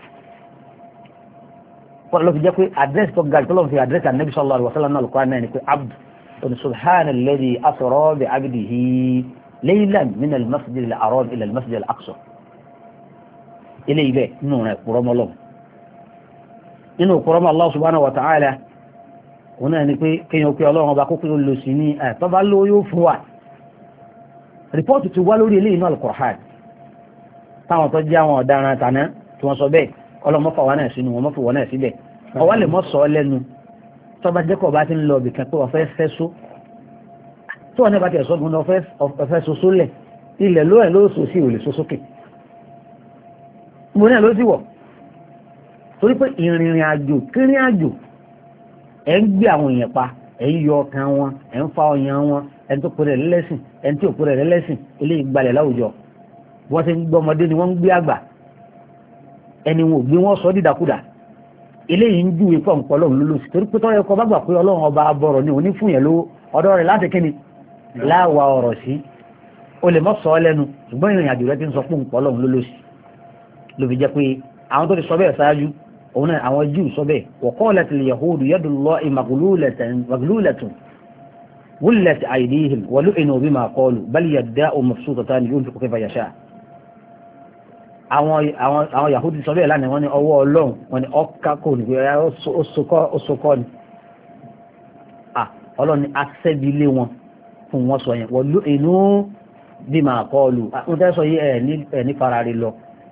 B: wọ́n lọ fi jẹ́ pé àdírẹ́sì tó ga ìtọ́lọ́run fi àdírẹ́sì ànábì sallallahu alaihi wasallam náà lùkọ́ náà ni pé abd oní subhana alladhi asra bi abdihi laylan min al-masjid al-haram ila al-masjid al-aqsa ilé ibẹ̀ nínú rẹ̀ kúrọ́mọ́lọ́ nínú kúrọ́mọ́ Allah subhanahu wa ta'ala òun náà ni pé kéèyàn pé ọlọ́run ọba kókó lò sí ní ẹ̀ tó bá lówó yóò fún wa rìpọ́ọ̀tù ti wá lórí eléyìí náà al-Qur'an táwọn tó jẹ́ àwọn ọ̀daràn tàná tí wọ́n sọ bẹ́ẹ̀ ọlọ́mọ́fà wà náà sínú wọn mọ́fà wọ́n náà síbẹ̀ ọwọ́ lè mọ́ sọ lẹ́nu tó bá jẹ́kọ̀ọ́ bá ti ń lọ ibì kan pé ọ̀fẹ́ fẹ́ só tó wọn náà bá ti ẹ̀sọ́ gun ọ̀fẹ́ so sólẹ̀ ilẹ̀ ló ẹ̀ ló sò sí òlè so sókè mo náà ló sì wọ̀ torí pé ìrìnrìn àjò kírin àjò ẹ̀ ń gbé àwọn èèyàn pa ẹ̀ ń yọ ọkàn wọn ẹ̀ ń fa ọyàn wọn ẹni tó pèrè lẹ́lẹ́sìn ẹni tí ò pèrè lẹ́lẹ́sìn eléyìí gbalẹ̀ láwùjọ wọ́n ti ń gbọ́ ọmọdé ni wọ́n ń gbé àgbà ẹni wọn ò gbé wọn sọ dídàkudà eléyìí ń júwe pọ̀ nǹkan ọlọ́run lólósì torí pé tọ́yọ̀ kọ́ bá gbà pé ọlọ́run ọba abọ́rọ̀ ni òní fún yẹn lówó ọ̀dọ́ rẹ̀ láti kíni láwa ọ̀rọ̀ sí o lè mọ́ sọ ọ́ lẹ́nu ṣùgbọ́n ìrìn àjò rẹ̀ ti ń sọ pé nǹkan ọlọ́run lólósì ló fi jẹ́ pé àwọn tó ti sọ bẹ́ẹ̀ ṣáájú òun náà àwọn Júù sọ bẹ́ẹ̀ wa qalatil yahudu yadullahi maglulatun gullat aydihim wa lu'inu bima qalu bal yadda'u mabsutatan yunfiqu kayfa yasha àwọn àwọn àwọn Yahudi sọ bẹ́ẹ̀ lánàá wọ́n ní ọwọ́ ọlọ́run wọ́n ní ọkà kò ní ọsọkọ́ ni ọlọ́run ní asẹ́bílé wọn fún wọn sọ yẹn wọ́n ló inú bí máa kọ́ lù wọ́n tẹ́ sọ yí ẹ̀ ní farari lọ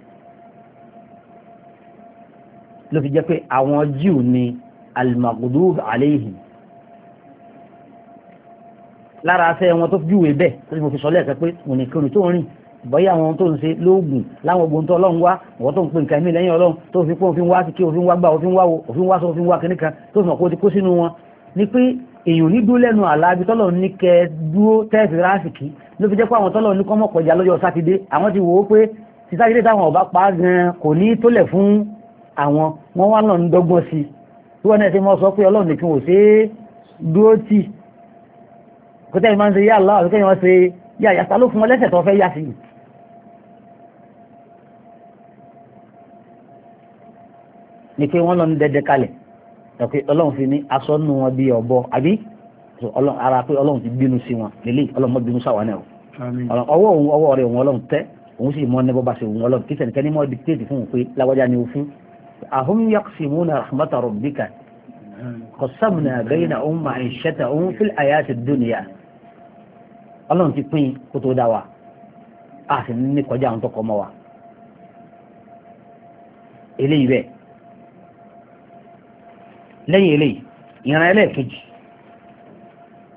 B: ló fi jẹ́ pé àwọn Jíù ní al-maghdub alayhim lára asẹ́ wọn tó júwe bẹ́ẹ̀ tó ti mo fi sọ lẹ́ẹ̀kẹ́ pé òun nìkan tó rìn bọ́yá àwọn tó ń ṣe lóògùn láwọn ogun tó ọlọ́run wá wọ́n tó ń pè nǹkan mí lẹ́yìn ọlọ́run tó fi pé òfin wá sí kí òfin wá gbà òfin wá wo òfin wá sọ òfin wá kìnnìkan tó fi mọ̀ kó ti kó sínú wọn ni pé èèyàn ní dúró lẹ́nu àlàábi tọ́lọ́run ní kẹ dúró tẹ́ẹ̀sì ráàsìkì ló fi jẹ́ pé àwọn tọ́lọ́run ní kọ́mọ̀ kọjá lọ́jọ́ sátidé àwọn ti wò ó pé ti sátidé táwọn ọba pa gan kò ní tólẹ̀ fún àwọn wọ́n wá náà ń dọ́gbọ́n sí tí wọ́n náà ti mọ́ sọ pé ọlọ́run nìkan ò ṣe é dúró tì kó tẹ́yìn máa ń ṣe yá àlá àti kẹ́yìn wọ́n ṣe yá àyàtà ló fún wọn lẹ́sẹ̀ tó fẹ́ yá sí i ni pé wọ́n lọ ní dẹ́dẹ́ kalẹ̀ pé ọlọ́run fi ní aṣọ nù wọn bí ọ̀bọ àbí ara pé ọlọ́run ti bínú sí wọn lélẹ̀ ọlọ́run mọ́ bínú sáwọn náà ọwọ́ òun ọwọ́ rẹ̀ òun ọlọ́run tẹ́ òun sì mọ́ nẹ́bọ́ bá ṣe òun ọlọ́run kí sẹ́nìkẹ́ni mọ́ dictate fún òun pé lágbájá ni ó fún ahum yaqsimuna rahmata rabbika qasamna baynahum ma'ishatahum fil hayati dunya ọlọ́run ti pín kó tó dá wa a sì ní kọjá àwọn tó kọ mọ́ wa eléyìí bẹ́ẹ̀ lẹ́yìn eléyìí ìran ẹlẹ́ẹ̀kejì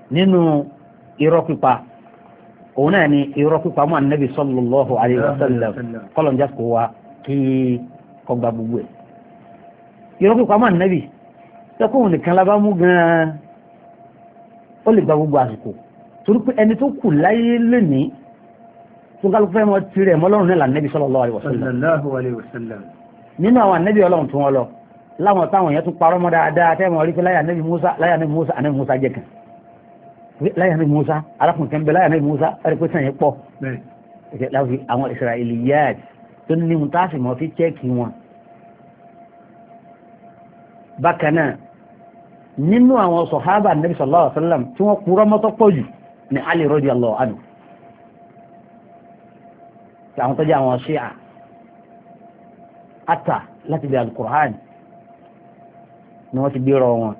B: nínú irọ́ pípa òun náà ni irọ́ pípa mọ́ ànábì sallallahu alaihi wasallam kọ́lọ̀ ń já kó wa kí kọgbà gbogbo ẹ̀ irọ́ pípa mọ́ ànábì tẹ́kùn nìkan lábá mú gan-an ó lè gba gbogbo àsìkò torí pé ẹni tó kù láyé lónìí tó kálukú fẹ́ mọ́ tirẹ̀ mọ́lọ́run náà lànàbì sallallahu alaihi wasallam nínú àwọn ànábì ọlọ́run tó wọn lọ láwọn táwọn èèyàn tún parọ́ mọ́ dáadáa tẹ́wọ̀n rí pé láyà ànábì Musa láyà ànábì Musa ànábì Musa jẹ́ kan láyà ànábì Musa arákùnrin kan bẹ láyà ànábì Musa ẹ̀rí pé sàn yẹn pọ̀ àwọn Israiliyat tó ní mu tá a sì mọ̀ fi chẹ́ẹ̀kì wọn. bákan náà nínú àwọn sọ̀hábà ànábì sallallahu alaihi wasallam tí wọ́n kúrọ́ mọ́tọ́ pọ̀ jù ní Ali radiyallahu anhu àwọn tó jẹ́ àwọn Ṣíà ata láti bí al-Qur'an ni wọ́n ti gbé rọ wọn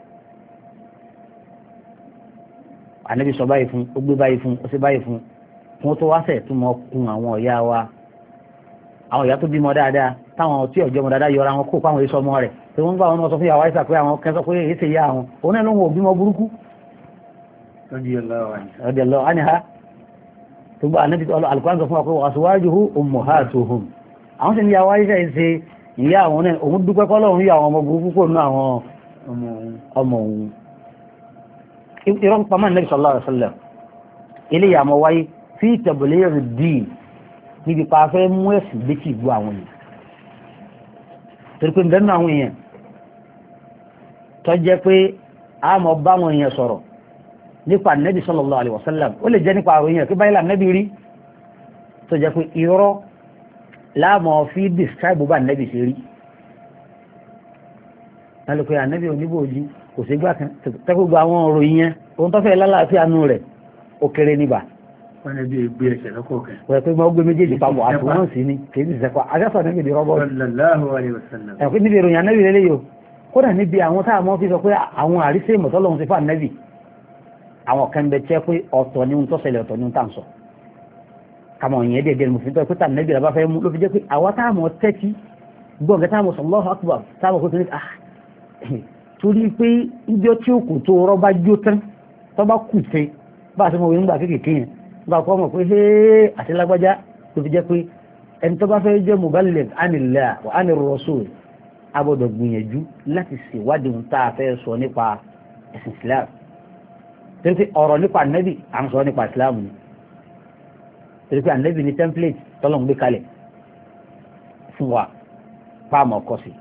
B: ànábì sọ báyìí fún ó gbé báyìí fún ó sì báyìí fún fún tó wá sẹ̀ tó mọ kun àwọn ọ̀yá wa àwọn ìyá tó bímọ dáadáa táwọn tí ọjọ́ mọ dáadáa yọra wọn kó fáwọn èso ọmọ rẹ̀ tí wọ́n bá wọn sọ fún yàwá ìsà pé àwọn kẹsọ pé èyí ṣe yá àwọn òun náà ló ń wọ bímọ burúkú radiyallahu anha tó gbọ́ ànábì al-Qur'an sọ fún wa pé wa azwajuhu ummahatuhum àwọn sì ní yàwá ìsà ìṣe ìyá àwọn náà òun dúpẹ́ kọ́lọ́run yà àwọn ọmọ burúkú kò nú àwọn ọmọ òun ìrọ́n pàmà Nabi sallallahu alaihi wasallam ilé ìyàmọ̀ wáyé fi tabligh ad-din níbi pàfẹ́ mú ẹ̀sìn létí ìgbó àwọn èèyàn torí pé bẹ́ẹ̀ náà àwọn èèyàn tó jẹ́ pé a mọ̀ bá àwọn èèyàn sọ̀rọ̀ nípa Nabi sallallahu alaihi wasallam ó lè jẹ́ nípa àwọn èèyàn kí báyìí Nabi rí tó jẹ́ pé irọ́ láàmọ̀ fi describe bá Nabi ṣe rí lálùkọ́ ànábì oníbòójú kò sí gbà kan tẹ́kọ̀gbọ́ àwọn ọ̀rọ̀ ìyẹn ohun tó fẹ́ lálàáfíà nù rẹ̀ ó kéré níbà
A: wọ́n ní bí gbé ẹsẹ̀ lọ́kọ̀ọ̀kan
B: wọ́n pẹ́ mọ́ gbé méjèèjì papọ̀ àti wọ́n sì ní kì í sì sẹ́kọ̀ agásọ̀ níbi ìdí rọ́bọ̀
A: sallallahu alaihi wasallam
B: ẹ̀kọ́ níbi ìròyìn ànábì lélẹ́ yìí kódà níbi àwọn tá a mọ́ fi sọ pé àwọn àrísẹ́ ìmọ̀tọ́lọ́hún ti fà ànábì àwọn kan bẹ tẹ́ pé ọ̀tọ̀ ni ohun tó ṣẹlẹ̀ ọ̀tọ̀ ni ohun tá à ń sọ kàmọ̀ ìyẹn díẹ̀ díẹ̀ mo fi tọ́ pé tànábì làbá fẹ́ mú ló fi jẹ́ pé àwa tá a mọ̀ tẹ́tí gbọ́ǹgẹ́ tá a mọ̀ sallallahu akbar tá a mọ̀ kó torí pé ìjọ tí ó kù tó rọ́bá jó tán tó bá kù tẹ́ bá àti mọ̀wé nígbà kéèkéé yẹn bá kọ́ mọ̀ pé hé àti lágbájá tó fi jẹ́ pé ẹni tó bá fẹ́ jẹ́ muballigh anillah wa anir rasul agbọ́dọ̀ gbìyànjú láti ṣèwádìí ohun tá a fẹ́ sọ nípa ẹ̀sìn Islam torí pé ọ̀rọ̀ nípa ànábì à ń sọ nípa Islam ni torí pé ànábì ní template tọ́lọ́ ń gbé kalẹ̀ fún wa fáàmù ọkọ̀ sí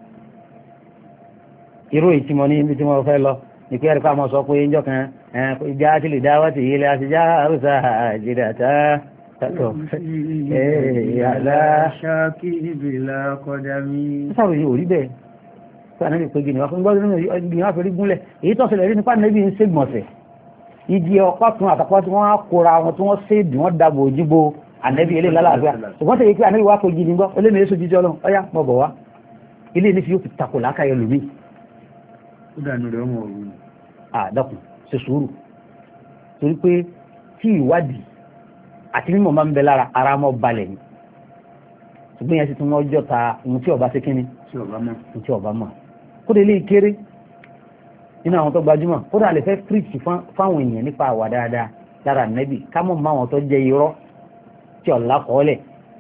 B: irú ìtìmọ̀ ní ibi tí wọ́n fẹ́ lọ ní pé ẹ̀rí pàmọ́ sọ pé ìjọ kan ìjà tí lè dáwọ́ ti ilẹ̀ àtijọ́ àrùsà àjìdàtà tàtọ̀ ẹ̀yàlá
A: ṣáàkì ìbìlà kọjá mi.
B: sábà yìí ò rí bẹ́ẹ̀ pé ànábì pé gini wọ́n gbọ́dọ̀ nínú ìgbìyànjú àfẹ́rí gúnlẹ̀ èyí tó ṣẹlẹ̀ rí nípa ànábì ń ṣègbọ̀nsẹ̀ igi ọ̀pá tún àtàkọ́ tí wọ́n á kóra wọn tí wọ́n ṣèdì wọ́n dàbò òjìbò ànábì ilé lálàáfíà ṣùgbọ́n tẹ̀yẹ pé ànábì wá pé gini gbọ́ olómi èso jíjọ́ lọ ọyá mọ̀ bọ̀ wá ilé ní fi yóò fi takò lákàyẹ lómi
A: ó dànù rẹ̀ ọmọ òru
B: àdàkùn ṣe sùúrù torí pé tí ìwádìí àti mímọ̀ máa ń bẹ lára ara mọ́ balẹ̀ ni ṣùgbọ́n yẹn sì tún wọ́n jọta ohun tí ọba ṣe kíní
A: tí ọba mọ̀
B: ohun tí ọba mọ̀ kódà ilé kéré nínú àwọn tó gbajúmọ̀ kódà lè fẹ́ píríkì fáwọn èèyàn nípa àwà dáadáa lára nẹ́bì ká mọ̀ máa wọn tó jẹ irọ́ tí ọ̀la kọ́ọ́lẹ̀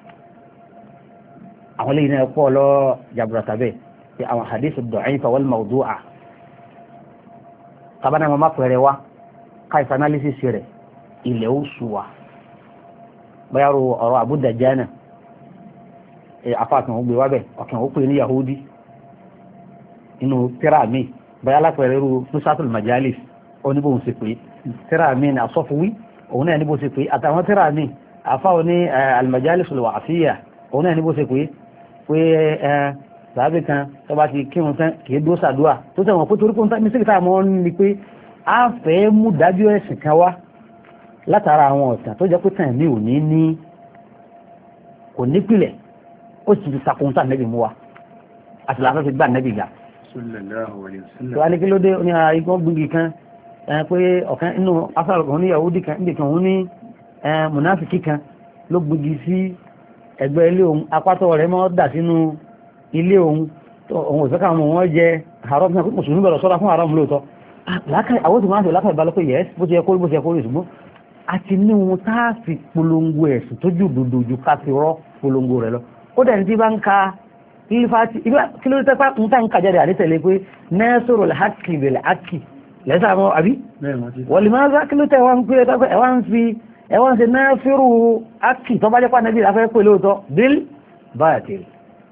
B: àwọn lẹ́yìn náà pọ̀ lọ jaburata bẹ́ẹ̀ àwọn hadith ad-da'ifa wal mawdu'a tabana mọ́ máa pẹ̀rẹ̀ wá káìsà analysis rẹ̀ ilẹ̀ oṣù wa báyàrò ọ̀rọ̀ Abu Dajjana afáàkàn ó gbé wábẹ̀ ọ̀kàn ó pè ní Yahudi inú tíra mi báyà lápẹ̀rẹ̀ rú nusatul majalis oníbò ń ṣe pé tíra mi ní asọ́fúwí òun náà níbo ṣe pé àtàwọn tíra mi afá oní al-majalis al-wa'siyya òun náà níbo ṣe pé pé sàábì kan tó bá ti kírun tán kìí dó sàdúà tó tẹ̀wọ̀n pé torí kóńtà mísíkì tá a mọ́ ní pé a fẹ́ mú dájú ẹ̀sìn kan wá látara àwọn ọ̀tàn tó jẹ́ pé tàn mí ò ní ní kò nípìlẹ̀ ó sì fi sakun nẹ́bì mú wa àti làásọ̀ ti gbà nẹ́bì ga. tó wá ní kí ló dé ní igbó gbígi kan pé ọ̀kan inú afárá kan ní Yahudi kan níbi kan òun ní mùnáfìkì kan ló gbígi sí ẹgbẹ́ ilé òun apátọ̀ rẹ̀ mọ́ dà sínú ilé òun òun òfẹ́ káwọn wọn jẹ haram náà mùsùlùmí bẹ̀rẹ̀ sọ́ra fún haram lóòótọ́ àwọn tó máa ń sọ lákàá ìbálòpọ̀ yẹ bó ti yẹ kó bó ti yẹ kó rí ṣùgbọ́n àti ní ohun tá a fi polongo ẹ̀sùn tó jù dòdò ju ká fi rọ́ polongo rẹ̀ lọ ó dẹ̀ ní tí bá ń ka ilfati kí ló tẹ́pá ń tàn kájáde àdítẹ̀lé pé nẹ́sọ̀rọ̀ lẹ́hàkì bẹ̀lẹ̀ àkì lẹ́sà mọ́ àbí wọ̀lì máa ń kí ló tẹ́ wá ń pé ẹwà ń fi ẹwà ń ṣe nẹ́fẹ́rù àkì tó bá jẹ́ pà nẹ́bí ìlàfẹ́ pé lóòótọ́ bíl báyàtì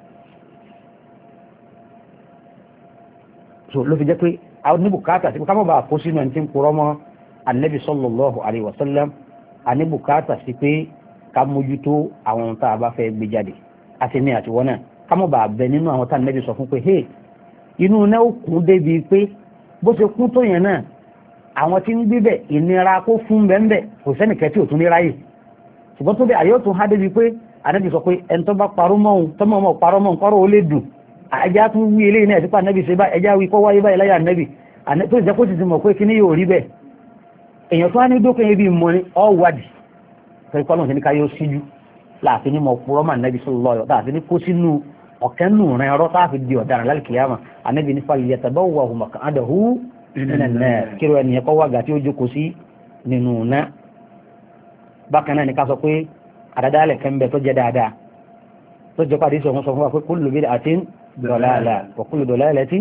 B: so ló fi jẹ́ pé àwọn oníbùkátà sí ká mọ̀ bá kó sínú ẹni tí ń purọ́ mọ́ annabi sallallahu alaihi wasallam àní bùkátà sí pé ká mójútó àwọn tá a bá fẹ́ gbé jáde àti ní àtiwọ́n náà ká mọ̀ bá bẹ nínú àwọn tá annabi sọ fún pé hey inú náà ó kún débi pé bó ṣe kún tó yẹn náà àwọn tí ń gbé bẹ̀ ìnira kó fún bẹ́ẹ̀ kò sẹ́nìkẹ́ tí ò tún ní ráyè ṣùgbọ́n tó bẹ àyè tó há débi pé annabi sọ pé ẹni tó bá parọ́ mọ́ òun tó mọ̀ mọ́ parọ́ mọ́ nǹkan ó lè dùn ẹjá tún wí eléyìí náà sípà annabi ṣe bá ẹjá wí kọ́ wáyé báyìí láyé annabi tó jẹ́ kó sì ti mọ̀ pé kíní yóò rí bẹ́ẹ̀ èèyàn tó wá ní dókè ibi mọ́ ní ọwádìí tó ikọ́ lóun sí ní ká yóò síjú láàfin ní mọ̀ púrọ́ mà nẹ́bí sallallahu alaihi wasallam láàfin ní kó sínú ọ̀kẹ́ nù rẹ̀ ọ̀rọ̀ táàfin di ọ̀daràn lálùkìyàmà ànẹ́bí ní falẹ̀ yatabawwa'u maq'adahu minan nar kí ẹni ẹ̀kọ́ wà gà tí ó jókòó sí nínú náà bákan náà ní ká sọ pé àdádálẹ̀ kẹ́ńbẹ tó jẹ́ dáadáa tó jẹ́ pàdé sọ fún wa pé kullu bid'atin dalalah wa kullu dalalatin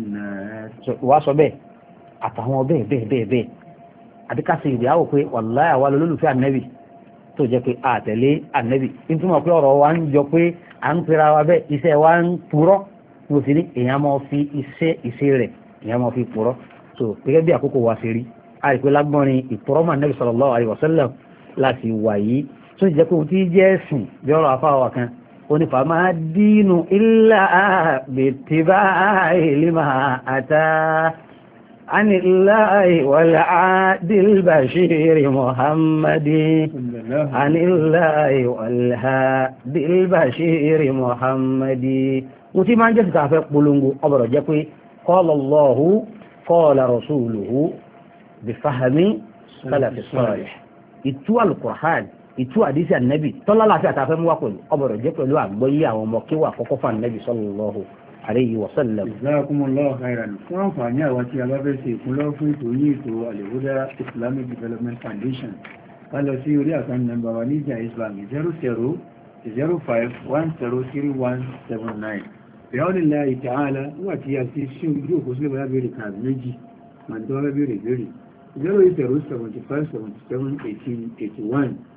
B: wá sọ bẹ́ẹ̀ àtàwọn bẹ́ẹ̀ bẹ́ẹ̀ bẹ́ẹ̀ bẹ́ẹ̀ àdíkàsí ìdíyàwó pé wàláhì àwa lólùfẹ́ ànẹ́bì tó jẹ́ pé àtẹ̀lé ànẹ́bì nítorí pé ọ̀rọ̀ wa ń jọ pé à ń pera wa bẹ́ẹ̀ iṣẹ́ wa ń purọ́ mo sì ní èèyàn máa fi iṣẹ́ iṣẹ́ rẹ̀ èèyàn máa fi purọ́ so gẹ́gẹ́ bí àkókò wa ṣe rí àìpé lágbọ́nrin ìpurọ́ mà ànẹ́bì sallallahu alaihi wasallam láti wà yìí tó jẹ́ pé ohun tí jẹ́ ẹ̀sìn bí ọ̀rọ̀ afáwà kan onífà máa dínú illa bittiba'i lima ata عن الله والعادل البشير محمد عن الله والهادي البشير محمد وتي ما جت تعرف قولونغو ابرو جه pé قال الله قال رسوله بفهم سلف الصالح itu al-Qur'an itu hadisi Ànábì tola la fi atafe mu wa pẹ̀lú ابرو jẹ́ pẹ̀lú àgbọ́yé àwọn ọmọ kíwà kọ́kọ́ fa Ànábì sallallahu alayhi wa sallam.
A: Jazakumullahu khairan. Fún àǹfààní àwọn tí a bá fẹ́ ṣe ìkúnlọ́ fún ètò yí ètò Al-Huda Islamic Development Foundation. Ká lọ sí orí àkáǹtì nọ́mbà wa ní Jaiz Bank zero zero zero five one zero three one seven nine. Bi'awnillahi ta'ala wà tí a ti ṣe ojú òkú sílẹ̀ bá bèèrè kàbí méjì. Màá tó wá bèèrè bèèrè. zero eight zero seven five seven seven eighteen eighty one.